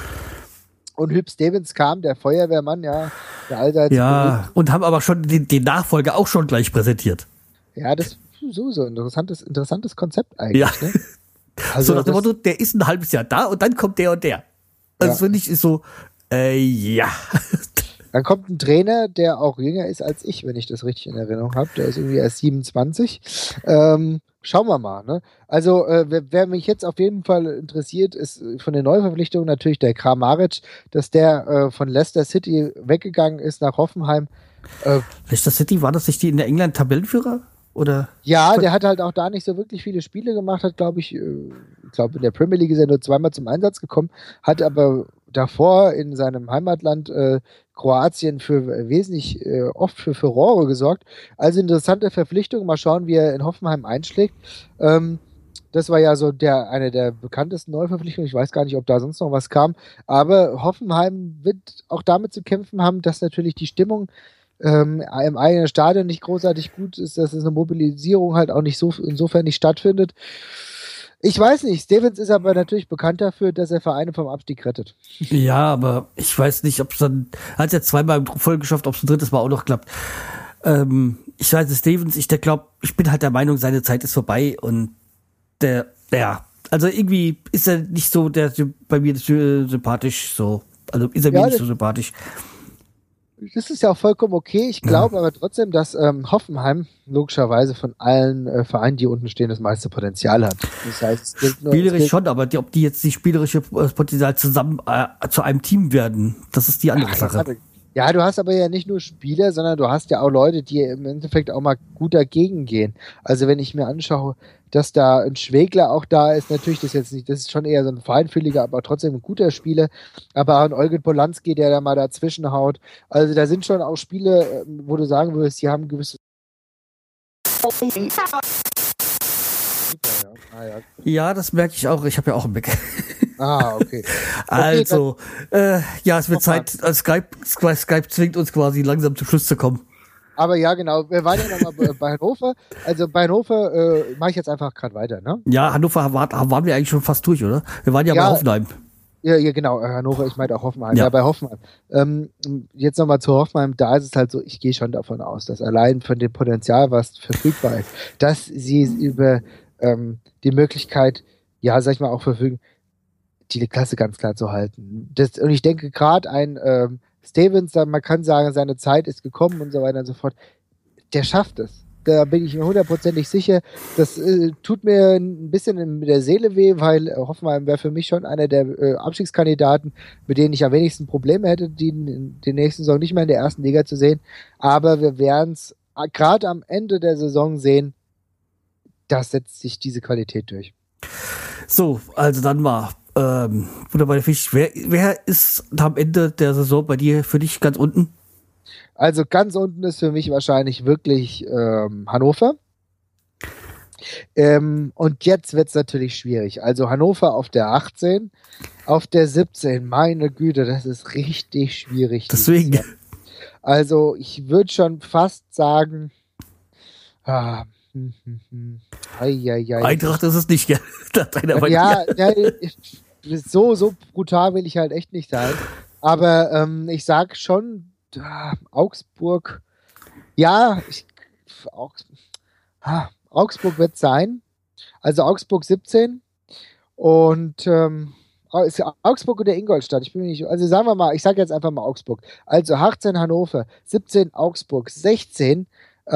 Und Hüb Stevens kam, der Feuerwehrmann, ja, der allseits. Ja, berühmt. Und haben aber schon den, den Nachfolger auch schon gleich präsentiert. Ja, das ist so, so ein interessantes, interessantes Konzept eigentlich, ja. Ne? Also so nach dem Motto, der ist ein halbes Jahr da und dann kommt der und der. Also ja. finde ich, ist so, äh, ja. Dann kommt ein Trainer, der auch jünger ist als ich, wenn ich das richtig in Erinnerung habe. Der ist irgendwie erst siebenundzwanzig. Ähm, schauen wir mal. Ne? Also, äh, wer, wer mich jetzt auf jeden Fall interessiert, ist von den Neuverpflichtungen natürlich der Kramaric, dass der äh, von Leicester City weggegangen ist nach Hoffenheim. Äh, Leicester City, war das nicht die in der England Tabellenführer? Oder? Ja, der hat halt auch da nicht so wirklich viele Spiele gemacht, hat, glaube ich, ich glaube, in der Premier League ist er nur zweimal zum Einsatz gekommen, hat aber davor in seinem Heimatland äh, Kroatien für wesentlich äh, oft für Furore gesorgt. Also interessante Verpflichtung, mal schauen, wie er in Hoffenheim einschlägt. Ähm, das war ja so der eine der bekanntesten Neuverpflichtungen. Ich weiß gar nicht, ob da sonst noch was kam. Aber Hoffenheim wird auch damit zu kämpfen haben, dass natürlich die Stimmung Ähm, im eigenen Stadion nicht großartig gut ist, dass es eine Mobilisierung halt auch nicht so insofern nicht stattfindet. Ich weiß nicht, Stevens ist aber natürlich bekannt dafür, dass er Vereine vom Abstieg rettet. Ja, aber ich weiß nicht, ob es dann, hat es jetzt zweimal im Voll geschafft, ob es ein drittes Mal auch noch klappt. Ähm, ich weiß es, Stevens, ich der glaub, ich bin halt der Meinung, seine Zeit ist vorbei und der, der, also irgendwie ist er nicht so der bei mir sympathisch so, also ist er mir ja, nicht so sympathisch. Das ist ja auch vollkommen okay. Ich glaube ja. aber trotzdem, dass ähm, Hoffenheim logischerweise von allen äh, Vereinen, die unten stehen, das meiste Potenzial hat. Das heißt, es gilt nur, spielerisch es gilt schon, aber die, ob die jetzt die spielerische Potenzial zusammen äh, zu einem Team werden, das ist die andere Ach, Sache. Ja, du hast aber ja nicht nur Spieler, sondern du hast ja auch Leute, die im Endeffekt auch mal gut dagegen gehen. Also wenn ich mir anschaue, dass da ein Schwegler auch da ist, natürlich das jetzt nicht, das ist schon eher so ein feinfühliger, aber trotzdem ein guter Spieler, aber auch ein Eugen Polanski, der da mal dazwischen haut. Also da sind schon auch Spiele, wo du sagen würdest, die haben gewisse Ja, das merke ich auch. Ich habe ja auch einen Mac. Ah, okay. Also, okay, äh, ja, es wird Zeit. Also Skype, Skype zwingt uns quasi langsam zum Schluss zu kommen. Aber ja, genau. Wir waren ja nochmal bei Hannover. Also bei Hannover äh, mache ich jetzt einfach gerade weiter, ne? Ja, Hannover war, waren wir eigentlich schon fast durch, oder? Wir waren ja, ja bei Hoffenheim. Ja, ja, genau. Hannover, ich meinte auch Hoffenheim. Ja, ja bei Hoffenheim. Ähm, jetzt nochmal zu Hoffenheim. Da ist es halt so, ich gehe schon davon aus, dass allein von dem Potenzial, was verfügbar ist, dass sie über ähm, die Möglichkeit, ja, sag ich mal, auch verfügen, die Klasse ganz klar zu halten. Das, und ich denke gerade ein ähm, Stevens, man kann sagen, seine Zeit ist gekommen und so weiter und so fort. Der schafft es. Da bin ich mir hundertprozentig sicher. Das äh, tut mir ein bisschen in der Seele weh, weil äh, Hoffenheim wäre für mich schon einer der äh, Abstiegskandidaten, mit denen ich am wenigsten Probleme hätte, die in der nächsten Saison nicht mehr in der ersten Liga zu sehen. Aber wir werden es gerade am Ende der Saison sehen, da setzt sich diese Qualität durch. So, also dann mal Ähm, wunderbar, wer, wer ist am Ende der Saison bei dir, für dich ganz unten? Also ganz unten ist für mich wahrscheinlich wirklich ähm, Hannover. Ähm, und jetzt wird es natürlich schwierig. Also Hannover auf der achtzehn, auf der siebzehn, meine Güte, das ist richtig schwierig. Deswegen. Also ich würde schon fast sagen, ah, hm, hm, hm. Ei, ei, ei. Eintracht ist es nicht, gell? Ja, ja, ich, so, so brutal will ich halt echt nicht sein. Aber ähm, ich sag schon, ah, Augsburg, ja, ich, Augs, ah, Augsburg wird sein. Also Augsburg siebzehn und ähm, ist Augsburg oder Ingolstadt? Ich bin mir nicht, also sagen wir mal, ich sage jetzt einfach mal Augsburg. Also achtzehn Hannover, siebzehn Augsburg, sechzehn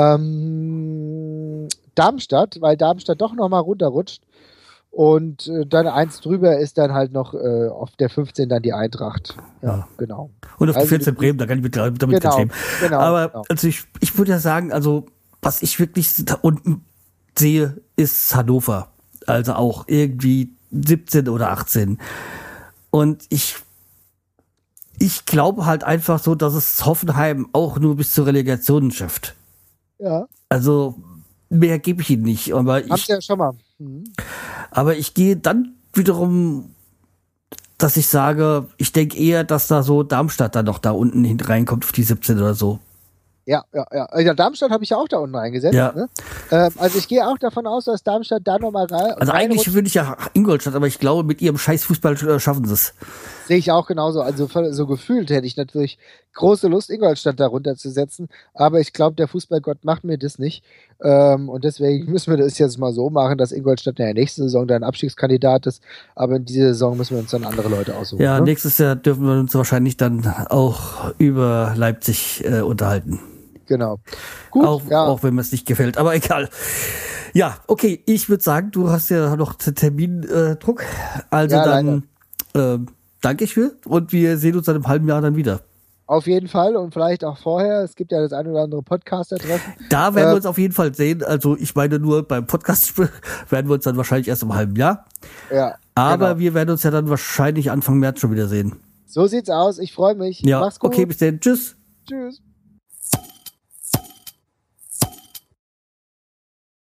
ähm, Darmstadt, weil Darmstadt doch nochmal runterrutscht. Und äh, dann eins drüber ist dann halt noch äh, auf der fünfzehn dann die Eintracht. Ja, ja. Genau. Und auf also, die vierzehn Bremen, da kann ich mit, damit genau, leben. Genau, Aber genau. also ich, ich würde ja sagen, also was ich wirklich da unten sehe, ist Hannover. Also auch irgendwie siebzehn oder achtzehn. Und ich ich glaube halt einfach so, dass es Hoffenheim auch nur bis zur Relegation schafft. Ja. Also mehr gebe ich ihnen nicht. Aber ich, Habt ihr ja schon mal. Mhm. Aber ich gehe dann wiederum, dass ich sage, ich denke eher, dass da so Darmstadt dann noch da unten hinten reinkommt auf die siebzehn oder so. Ja, ja, ja. ja Darmstadt habe ich ja auch da unten reingesetzt. Ja. Ne? Ähm, also ich gehe auch davon aus, dass Darmstadt da nochmal rein. Also eigentlich würde ich ja Ingolstadt, aber ich glaube, mit ihrem Scheißfußball schaffen sie es. Sehe ich auch genauso. Also so gefühlt hätte ich natürlich große Lust, Ingolstadt da runterzusetzen. Aber ich glaube, der Fußballgott macht mir das nicht. Ähm, und deswegen müssen wir das jetzt mal so machen, dass Ingolstadt in der nächsten Saison dann Abstiegskandidat ist. Aber in dieser Saison müssen wir uns dann andere Leute aussuchen. Ja, ne? Nächstes Jahr dürfen wir uns wahrscheinlich dann auch über Leipzig äh, unterhalten. Genau. Gut, auch, ja. auch wenn mir es nicht gefällt, aber egal. Ja, okay, ich würde sagen, du hast ja noch Termindruck. Also ja, dann äh, danke ich für und wir sehen uns dann im halben Jahr dann wieder. Auf jeden Fall und vielleicht auch vorher. Es gibt ja das ein oder andere Podcaster-Treffen. Da werden äh, wir uns auf jeden Fall sehen. Also ich meine nur beim Podcast werden wir uns dann wahrscheinlich erst im halben Jahr. Ja. Aber genau. wir werden uns ja dann wahrscheinlich Anfang März schon wieder sehen. So sieht's aus. Ich freue mich. Ja, Mach's gut. Okay, bis dann. Tschüss. Tschüss.